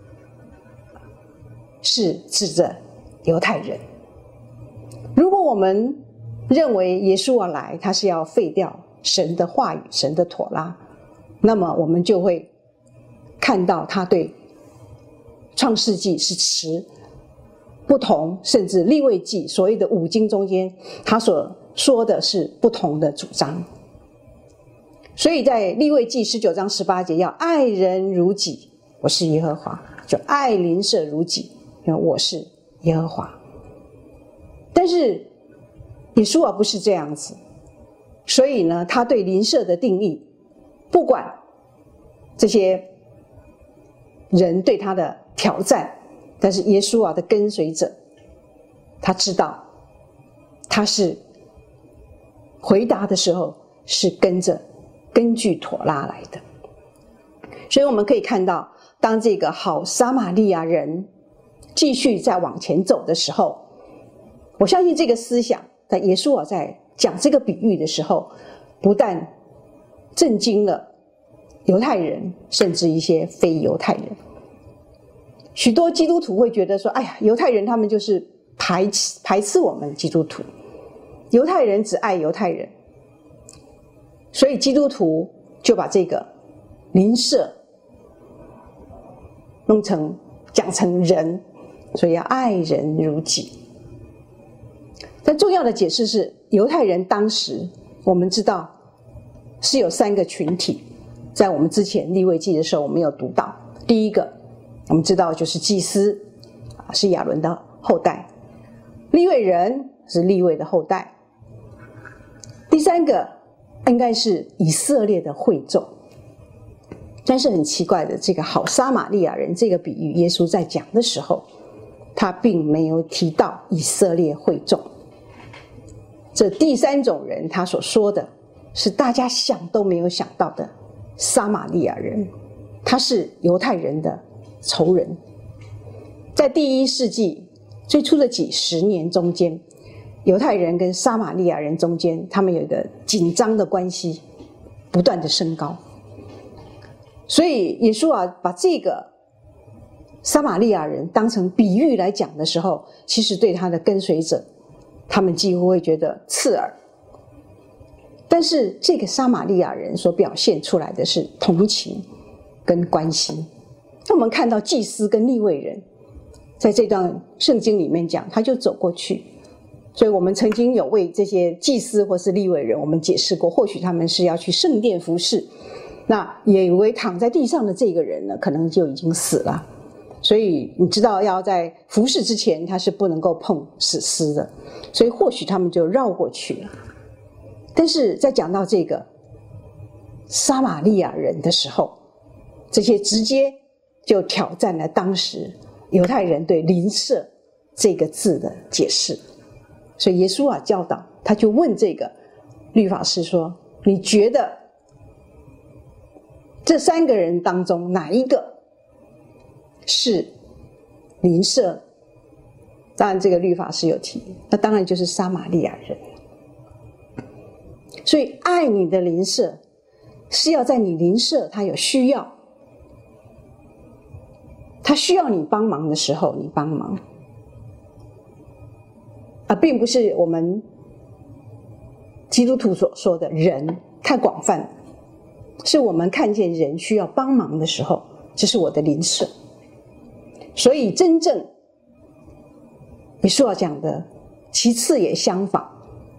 是指着犹太人。如果我们认为耶稣而来他是要废掉神的话语，神的妥拉，那么我们就会看到他对创世纪是持不同，甚至利未记所谓的五经中间，他所说的是不同的主张。所以在利未记十九章十八节，要爱人如己，我是耶和华，就爱邻舍如己，因为我是耶和华。但是耶稣啊不是这样子，所以呢，他对邻舍的定义，不管这些人对他的挑战，但是耶稣啊的跟随者，他知道他是回答的时候是跟着根据妥拉来的。所以我们可以看到，当这个好撒玛利亚人继续再往前走的时候，我相信这个思想在耶稣啊在讲这个比喻的时候，不但震惊了犹太人，甚至一些非犹太人。许多基督徒会觉得说，哎呀，犹太人他们就是排斥排斥我们基督徒，犹太人只爱犹太人，所以基督徒就把这个邻舍弄成讲成人，所以要爱人如己。但重要的解释是，犹太人当时我们知道是有三个群体，在我们之前利未记的时候我们有读到。第一个我们知道就是祭司，是亚伦的后代，利未人是利未的后代，第三个应该是以色列的会众。但是很奇怪的，这个好撒玛利亚人这个比喻，耶稣在讲的时候，他并没有提到以色列会众。这第三种人，他所说的是大家想都没有想到的撒玛利亚人，他是犹太人的仇人。在第一世纪最初的几十年中间，犹太人跟撒玛利亚人中间，他们有一个紧张的关系不断的升高。所以耶稣啊把这个撒玛利亚人当成比喻来讲的时候，其实对他的跟随者，他们几乎会觉得刺耳。但是这个撒玛利亚人所表现出来的是同情跟关心。那我们看到祭司跟利未人在这段圣经里面讲，他就走过去。所以我们曾经有为这些祭司或是利未人我们解释过，或许他们是要去圣殿服侍，那也以为躺在地上的这个人呢，可能就已经死了。所以你知道要在服侍之前他是不能够碰死尸的，所以或许他们就绕过去了。但是在讲到这个撒玛利亚人的时候，这些直接就挑战了当时犹太人对邻舍这个字的解释。所以耶稣啊教导，他就问这个律法师说，你觉得这三个人当中哪一个是邻舍？当然这个律法师有提，那当然就是撒玛利亚人。所以爱你的邻舍是要在你邻舍他有需要，他需要你帮忙的时候你帮忙，而并不是我们基督徒所说的人太广泛了，是我们看见人需要帮忙的时候，这是我的邻舍。所以真正耶稣要讲的其次也相仿，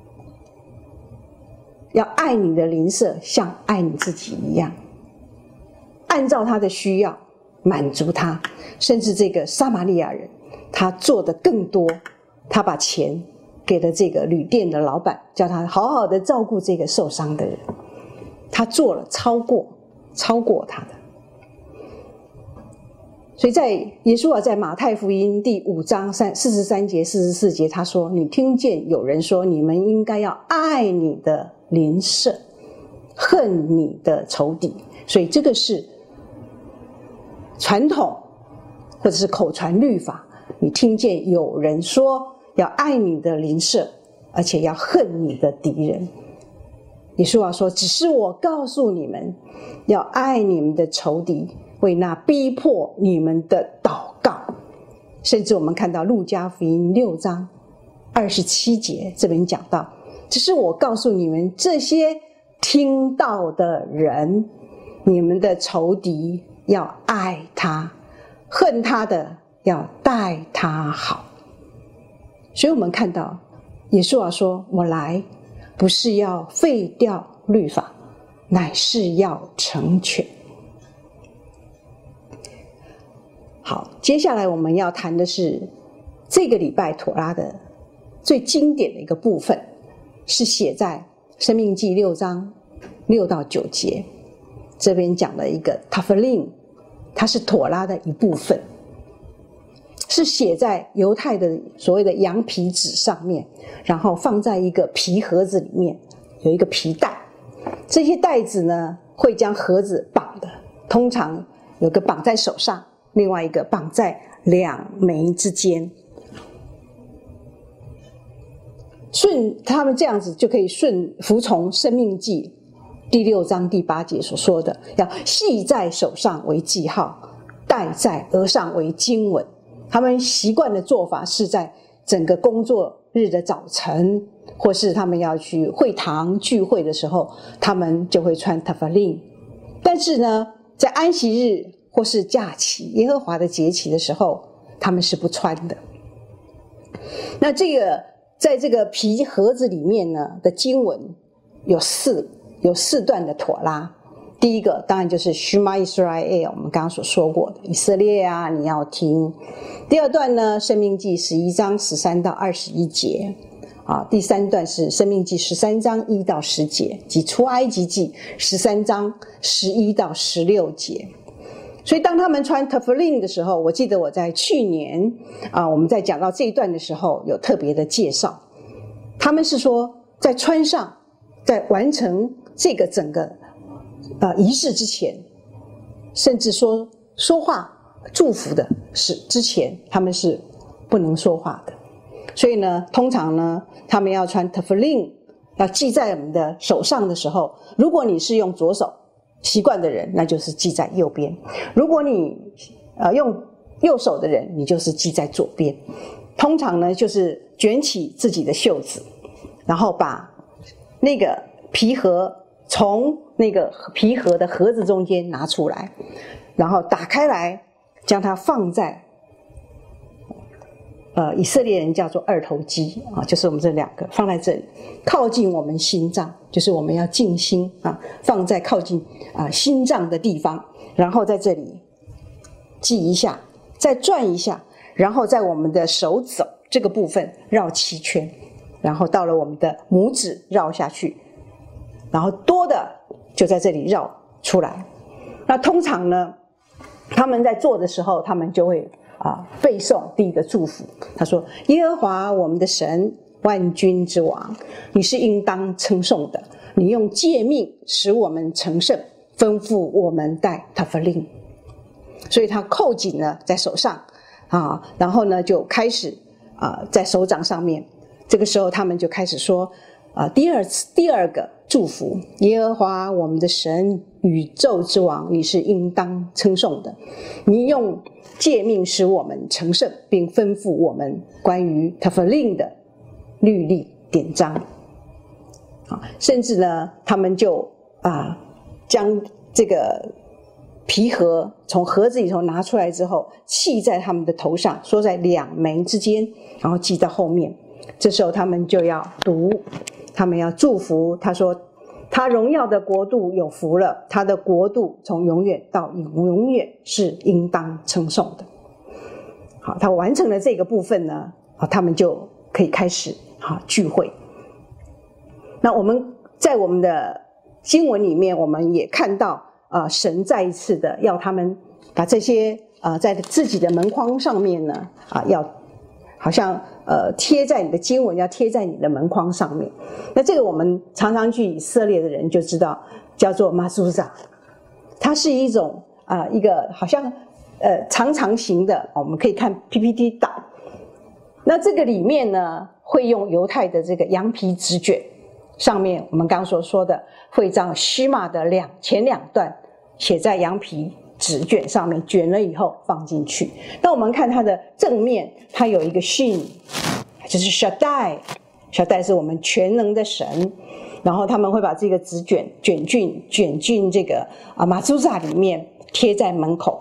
要爱你的邻舍像爱你自己一样，按照他的需要满足他。甚至这个撒玛利亚人他做的更多，他把钱给了这个旅店的老板，叫他好好的照顾这个受伤的人，他做了超过超过他的。所以在耶稣啊在马太福音第五章四十三节四十四节，他说，你听见有人说，你们应该要爱你的邻舍，恨你的仇敌。所以这个是传统或者是口传律法，你听见有人说要爱你的邻舍，而且要恨你的敌人。耶稣啊说，只是我告诉你们，要爱你们的仇敌，为那逼迫你们的祷告。甚至我们看到路加福音六章二十七节，这边讲到，只是我告诉你们，这些听到的人，你们的仇敌要爱他， 恨他的要待他好。所以我们看到耶稣啊说，我来不是要废掉律法，乃是要成全。好，接下来我们要谈的是这个礼拜妥拉的最经典的一个部分，是写在申命记六章六到九节。这边讲了一个 Tefillin， 它是妥拉的一部分，是写在犹太的所谓的羊皮纸上面，然后放在一个皮盒子里面，有一个皮带。这些带子呢，会将盒子绑的，通常有个绑在手上，另外一个绑在两眉之间。顺他们这样子就可以顺服从申命记第六章第八节所说的，要系在手上为记号，戴在额上为经文。他们习惯的做法是在整个工作日的早晨，或是他们要去会堂聚会的时候，他们就会穿 Tefillin。 但是呢，在安息日或是假期耶和华的节期的时候，他们是不穿的。那这个在这个皮盒子里面呢的经文有四有四段的妥拉。第一个当然就是 Shema Israel， 我们刚刚所说过的以色列啊，你要听。第二段呢，申命记十一章十三到二十一节啊。第三段是申命记十三章一到十节，及出埃及记十三章十一到十六节。所以当他们穿 Tefillin 的时候，我记得我在去年啊，我们在讲到这一段的时候有特别的介绍，他们是说在穿上，在完成这个整个呃仪式之前，甚至说说话祝福的是之前，他们是不能说话的。所以呢，通常呢，他们要穿 Tefillin 要系在我们的手上的时候，如果你是用左手习惯的人，那就是系在右边；如果你呃用右手的人，你就是系在左边。通常呢，就是卷起自己的袖子，然后把那个皮盒从那个皮盒的盒子中间拿出来，然后打开来，将它放在呃以色列人叫做二头肌啊，就是我们这两个放在这里，靠近我们心脏，就是我们要静心啊，放在靠近啊心脏的地方，然后在这里记一下，再转一下，然后在我们的手肘这个部分绕七圈，然后到了我们的拇指绕下去，然后多的就在这里绕出来。那通常呢，他们在做的时候，他们就会啊背诵第一个祝福。他说：耶和华我们的神，万军之王，你是应当称颂的，你用诫命使我们成圣，吩咐我们戴 Tefillin。 所以他扣紧了在手上啊，然后呢就开始啊在手掌上面，这个时候他们就开始说啊第二次第二个祝福：耶和华我们的神，宇宙之王，你是应当称颂的，你用诫命使我们成圣，并吩咐我们关于 Tefillin 的律例典章。啊，甚至呢，他们就啊将这个皮盒从盒子里头拿出来之后，系在他们的头上，说在两眉之间，然后系到后面。这时候他们就要读，他们要祝福。他说：他荣耀的国度有福了，他的国度从永远到永远是应当称颂的。好，他完成了这个部分呢，啊，他们就可以开始啊聚会。那我们在我们的经文里面，我们也看到啊、呃，神再一次的要他们把这些啊、呃、在自己的门框上面呢啊、呃、要好像呃贴在你的经文，要贴在你的门框上面。那这个我们常常去以色列的人就知道，叫做马苏扎，它是一种啊、呃、一个好像呃长长形的，我们可以看 P P T 档。那这个里面呢，会用犹太的这个羊皮纸卷。上面我们刚刚所说的会将须玛的两前两段写在羊皮纸卷上面，卷了以后放进去。那我们看它的正面，它有一个讯，就是 Shaddai， Shaddai 是我们全能的神。然后他们会把这个纸卷卷进卷进这个啊马祖萨里面，贴在门口。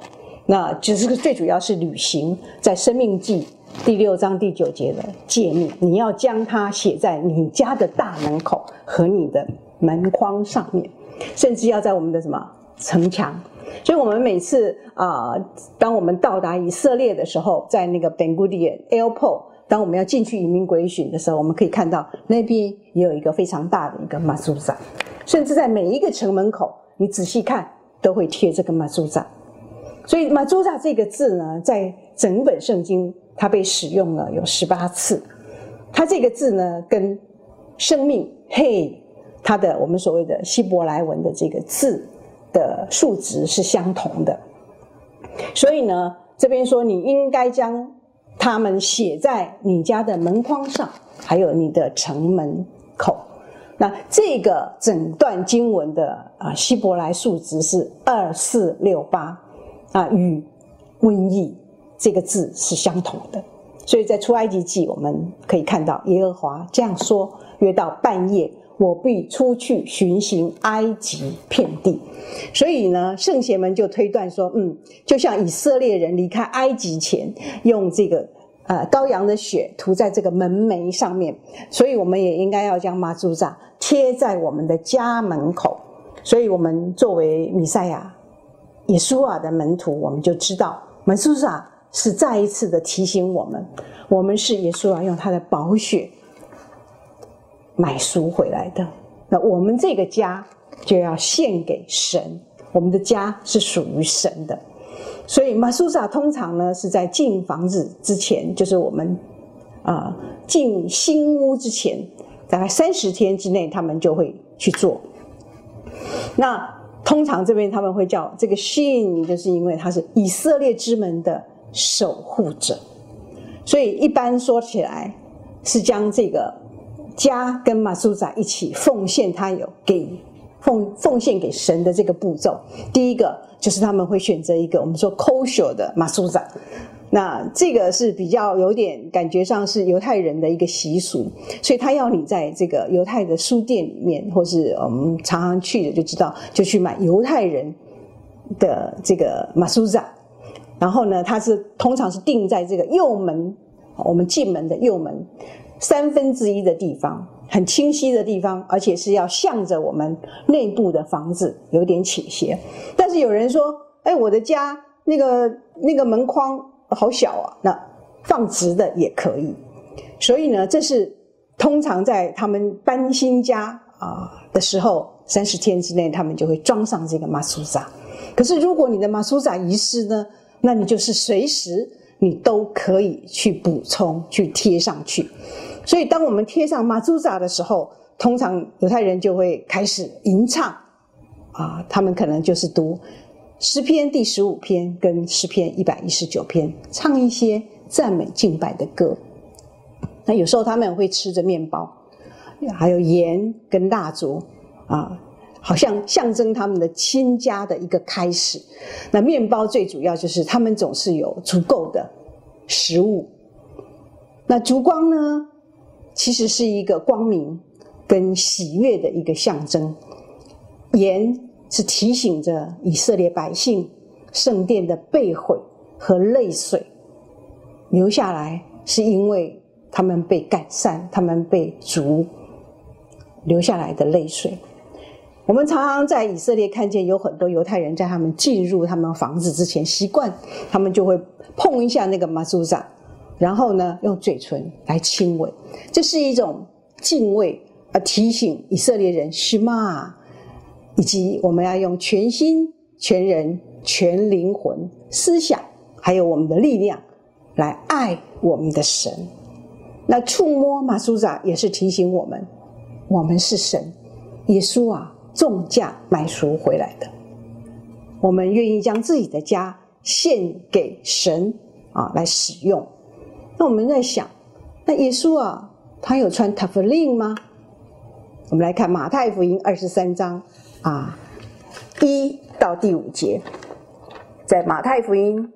那就是最主要是履行在《申命记》第六章第九节的诫命，你要将它写在你家的大门口和你的门框上面，甚至要在我们的什么城墙。所以我们每次啊、呃，当我们到达以色列的时候，在那个 Ben Gurion Airport， 当我们要进去移民归训的时候，我们可以看到那边也有一个非常大的一个马苏扎，甚至在每一个城门口，你仔细看都会贴这个马苏扎。所以马苏扎这个字呢，在整本圣经它被使用了有十八次。它这个字呢，跟生命嘿，它的我们所谓的希伯来文的这个字的数值是相同的。所以呢，这边说你应该将它们写在你家的门框上，还有你的城门口。那这个整段经文的啊希伯来数值是二四六八啊，与瘟疫这个字是相同的。所以在出埃及记我们可以看到耶和华这样说：约到半夜，我必出去巡行埃及遍地。所以呢，圣贤们就推断说，嗯，就像以色列人离开埃及前，用这个呃羔羊的血涂在这个门楣上面，所以我们也应该要将马祖扎贴在我们的家门口。所以我们作为弥赛亚耶稣啊的门徒，我们就知道马祖扎是再一次的提醒我们，我们是耶稣啊用他的宝血买赎回来的。那我们这个家就要献给神，我们的家是属于神的。所以马苏萨通常呢是在进房子之前，就是我们啊、呃、进新屋之前，大概三十天之内他们就会去做。那通常这边他们会叫这个信，就是因为他是以色列之门的守护者，所以一般说起来是将这个家跟马苏扎一起奉献，他有给奉奉献给神的这个步骤。第一个就是他们会选择一个我们说 kosher 的马苏扎，那这个是比较有点感觉上是犹太人的一个习俗，所以他要你在这个犹太的书店里面，或是我们常常去的就知道，就去买犹太人的这个马苏扎。然后呢，它是通常是定在这个右门，我们进门的右门三分之一的地方，很清晰的地方，而且是要向着我们内部的房子有点倾斜。但是有人说，哎，我的家那个那个门框好小啊，那放直的也可以。所以呢，这是通常在他们搬新家啊的时候，三十天之内他们就会装上这个马苏扎。可是如果你的马苏扎遗失呢，那你就是随时你都可以去补充去贴上去。所以当我们贴上马祖扎的时候，通常犹太人就会开始吟唱啊，他们可能就是读诗篇第十五篇跟诗篇一百一十九篇，唱一些赞美敬拜的歌。那有时候他们会吃着面包，还有盐跟蜡烛啊，好像象征他们的亲家的一个开始。那面包最主要就是他们总是有足够的食物。那烛光呢，其实是一个光明跟喜悦的一个象征。盐是提醒着以色列百姓圣殿的被毁和泪水留下来，是因为他们被赶散，他们被逐留下来的泪水。我们常常在以色列看见有很多犹太人在他们进入他们房子之前，习惯他们就会碰一下那个马祖扎，然后呢用嘴唇来亲吻，这是一种敬畏，而提醒以色列人须玛，以及我们要用全心全人全灵魂思想还有我们的力量来爱我们的神。那触摸马祖扎也是提醒我们，我们是神耶稣啊重价买赎回来的，我们愿意将自己的家献给神啊来使用。那我们在想，那耶稣啊他有穿塔弗令吗？我们来看马太福音二十三章啊一到第五节。在马太福音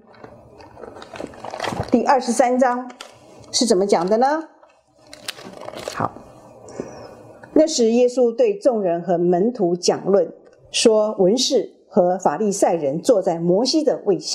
第二十三章是怎么讲的呢？好，那时耶稣对众人和门徒讲论，说文士和法利赛人坐在摩西的位上，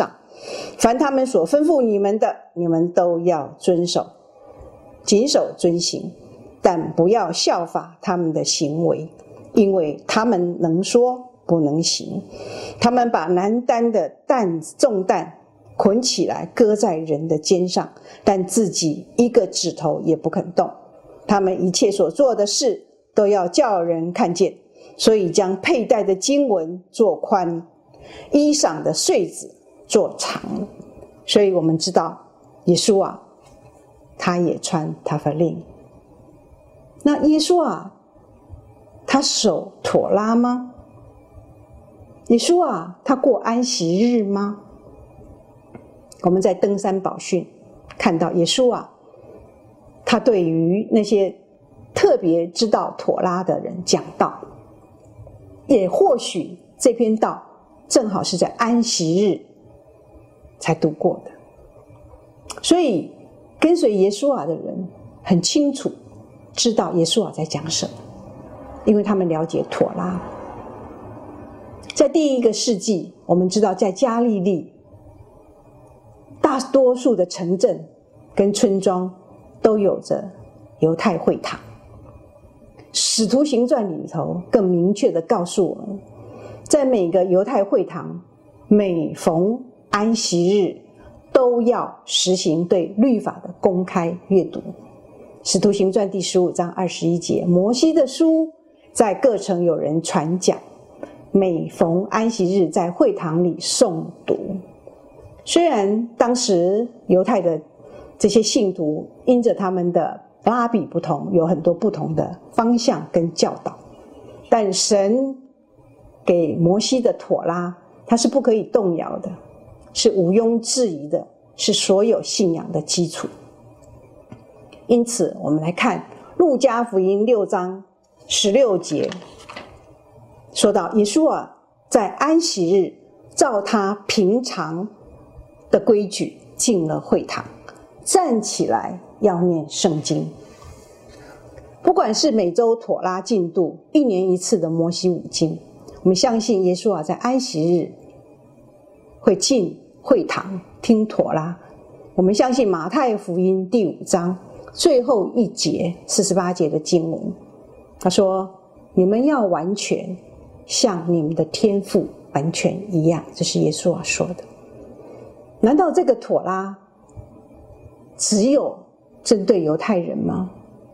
凡他们所吩咐你们的，你们都要遵守，谨守遵行，但不要效法他们的行为，因为他们能说不能行。他们把难担的担重担捆起来，搁在人的肩上，但自己一个指头也不肯动。他们一切所做的事都要叫人看见，所以将佩戴的经文做宽，衣裳的穗子做长。所以我们知道耶稣啊，他也穿塔弗令。那耶稣啊，他守妥拉吗？耶稣啊，他过安息日吗？我们在登山宝训看到耶稣啊，他对于那些特别知道妥拉的人讲道，也或许这篇道正好是在安息日才读过的，所以跟随耶稣啊的人很清楚知道耶稣啊在讲什么，因为他们了解妥拉。在第一个世纪，我们知道在加利利大多数的城镇跟村庄都有着犹太会堂。使徒行传里头更明确地告诉我们，在每个犹太会堂，每逢安息日都要实行对律法的公开阅读。使徒行传第十五章二十一节，摩西的书在各城有人传讲，每逢安息日在会堂里诵读。虽然当时犹太的这些信徒因着他们的拉比不同，有很多不同的方向跟教导，但神给摩西的妥拉，它是不可以动摇的，是毋庸置疑的，是所有信仰的基础。因此我们来看路加福音六章十六节，说到耶稣啊，在安息日照他平常的规矩进了会堂，站起来要念圣经。不管是每周妥拉进度，一年一次的摩西五经，我们相信耶稣啊，在安息日会进会堂听妥拉。我们相信马太福音第五章最后一节四十八节的经文，他说：你们要完全像你们的天父完全一样，这是耶稣啊说的。难道这个妥拉只有针对犹太人吗？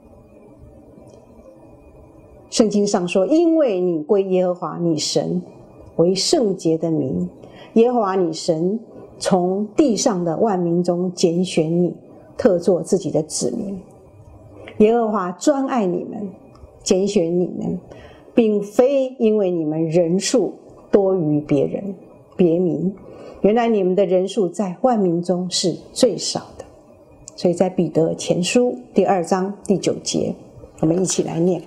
圣经上说，因为你归耶和华你神为圣洁的民，耶和华你神从地上的万民中拣选你，特作自己的子民。耶和华专爱你们，拣选你们，并非因为你们人数多于别人别民，原来你们的人数在万民中是最少的。所以在彼得前书第二章第九节，我们一起来念：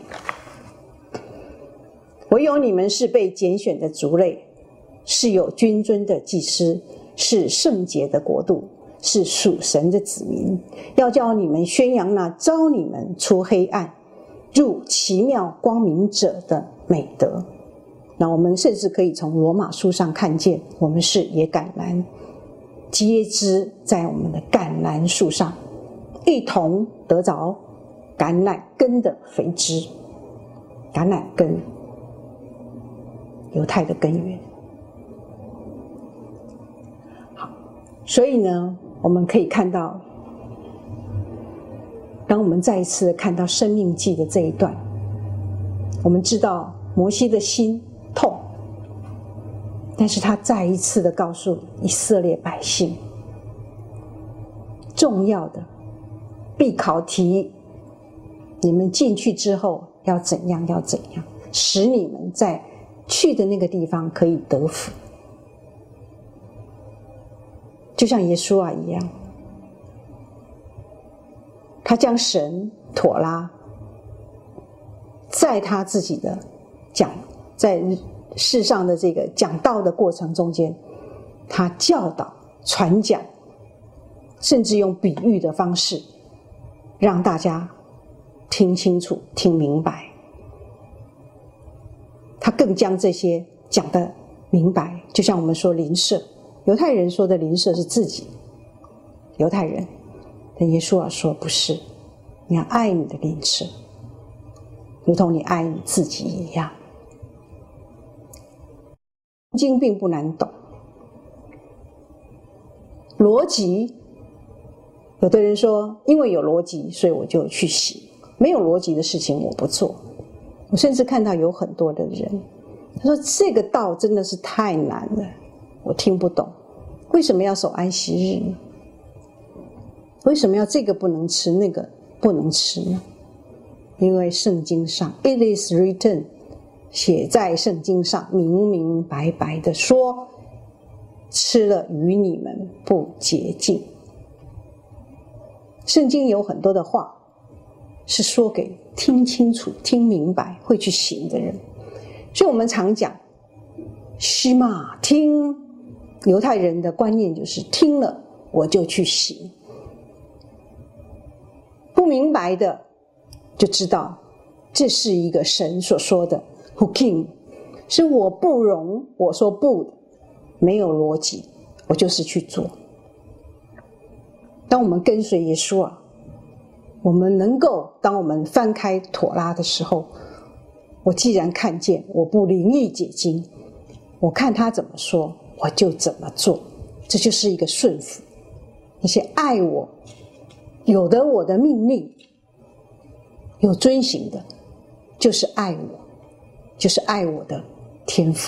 唯有你们是被拣选的族类，是有君尊的祭司，是圣洁的国度，是属神的子民，要叫你们宣扬那召你们出黑暗入奇妙光明者的美德。那我们甚至可以从罗马书上看见，我们是野橄榄，接枝在我们的橄榄树上，一同得着橄榄根的肥枝。橄榄根，犹太的根源。好，所以呢，我们可以看到，当我们再一次看到申命记的这一段，我们知道摩西的心痛，但是他再一次的告诉以色列百姓，重要的必考题，你们进去之后要怎样要怎样，使你们在去的那个地方可以得福。就像耶稣啊一样，他将神妥拉在他自己的讲在世上的这个讲道的过程中间，他教导传讲，甚至用比喻的方式让大家听清楚听明白。他更将这些讲得明白，就像我们说邻舍， 犹太人说的邻舍是自己，犹太人，但耶稣啊说不是，你要爱你的邻舍，如同你爱你自己一样。经并不难懂，逻辑，有的人说因为有逻辑所以我就去行，没有逻辑的事情我不做。我甚至看到有很多的人他说这个道真的是太难了，我听不懂，为什么要守安息日呢？为什么要这个不能吃那个不能吃呢？因为圣经上 It is written， 写在圣经上明明白白的说，吃了与你们不洁净。圣经有很多的话是说给听清楚听明白会去行的人，所以我们常讲西嘛，听，犹太人的观念就是听了我就去行，不明白的就知道这是一个神所说的 Hukim， 是我不容我说不的，没有逻辑，我就是去做。当我们跟随耶稣啊，我们能够当我们翻开妥拉的时候，我既然看见，我不灵意解经，我看他怎么说我就怎么做，这就是一个顺服。那些爱我有的我的命令有遵行的，就是爱我，就是爱我的天父。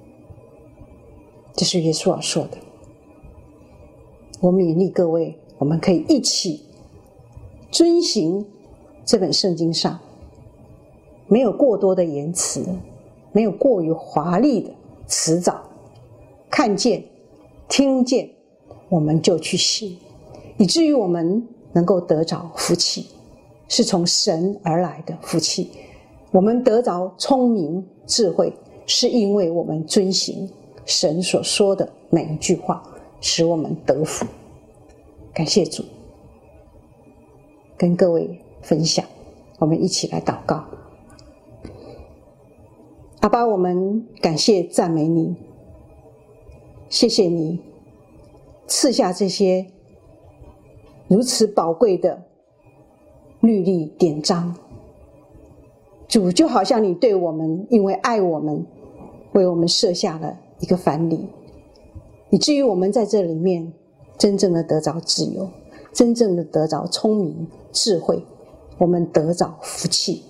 这是耶稣要说的。我勉励各位，我们可以一起遵行这本圣经上没有过多的言辞，没有过于华丽的辞藻，看见听见我们就去行，以至于我们能够得着福气，是从神而来的福气。我们得着聪明智慧，是因为我们遵行神所说的每一句话，使我们得福。感谢主，跟各位分享，我们一起来祷告。阿爸，我们感谢赞美你，谢谢你赐下这些如此宝贵的律例典章。主，就好像你对我们因为爱我们，为我们设下了一个藩篱，以至于我们在这里面真正的得着自由，真正的得着聪明智慧，我们得着福气，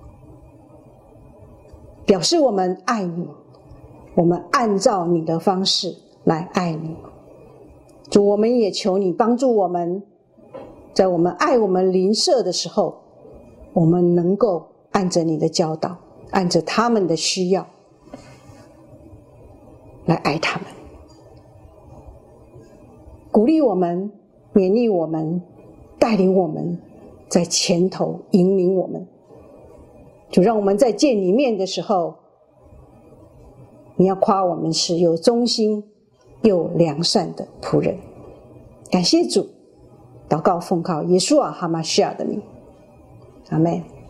表示我们爱你，我们按照你的方式来爱你。主，我们也求你帮助我们，在我们爱我们邻舍的时候，我们能够按着你的教导，按着他们的需要来爱他们，鼓励我们，勉励我们，带领我们，在前头引领我们。主，让我们在见里面的时候，你要夸我们是有忠心又良善的仆人。感谢主，祷告奉靠耶稣啊哈马西亚的名，阿们。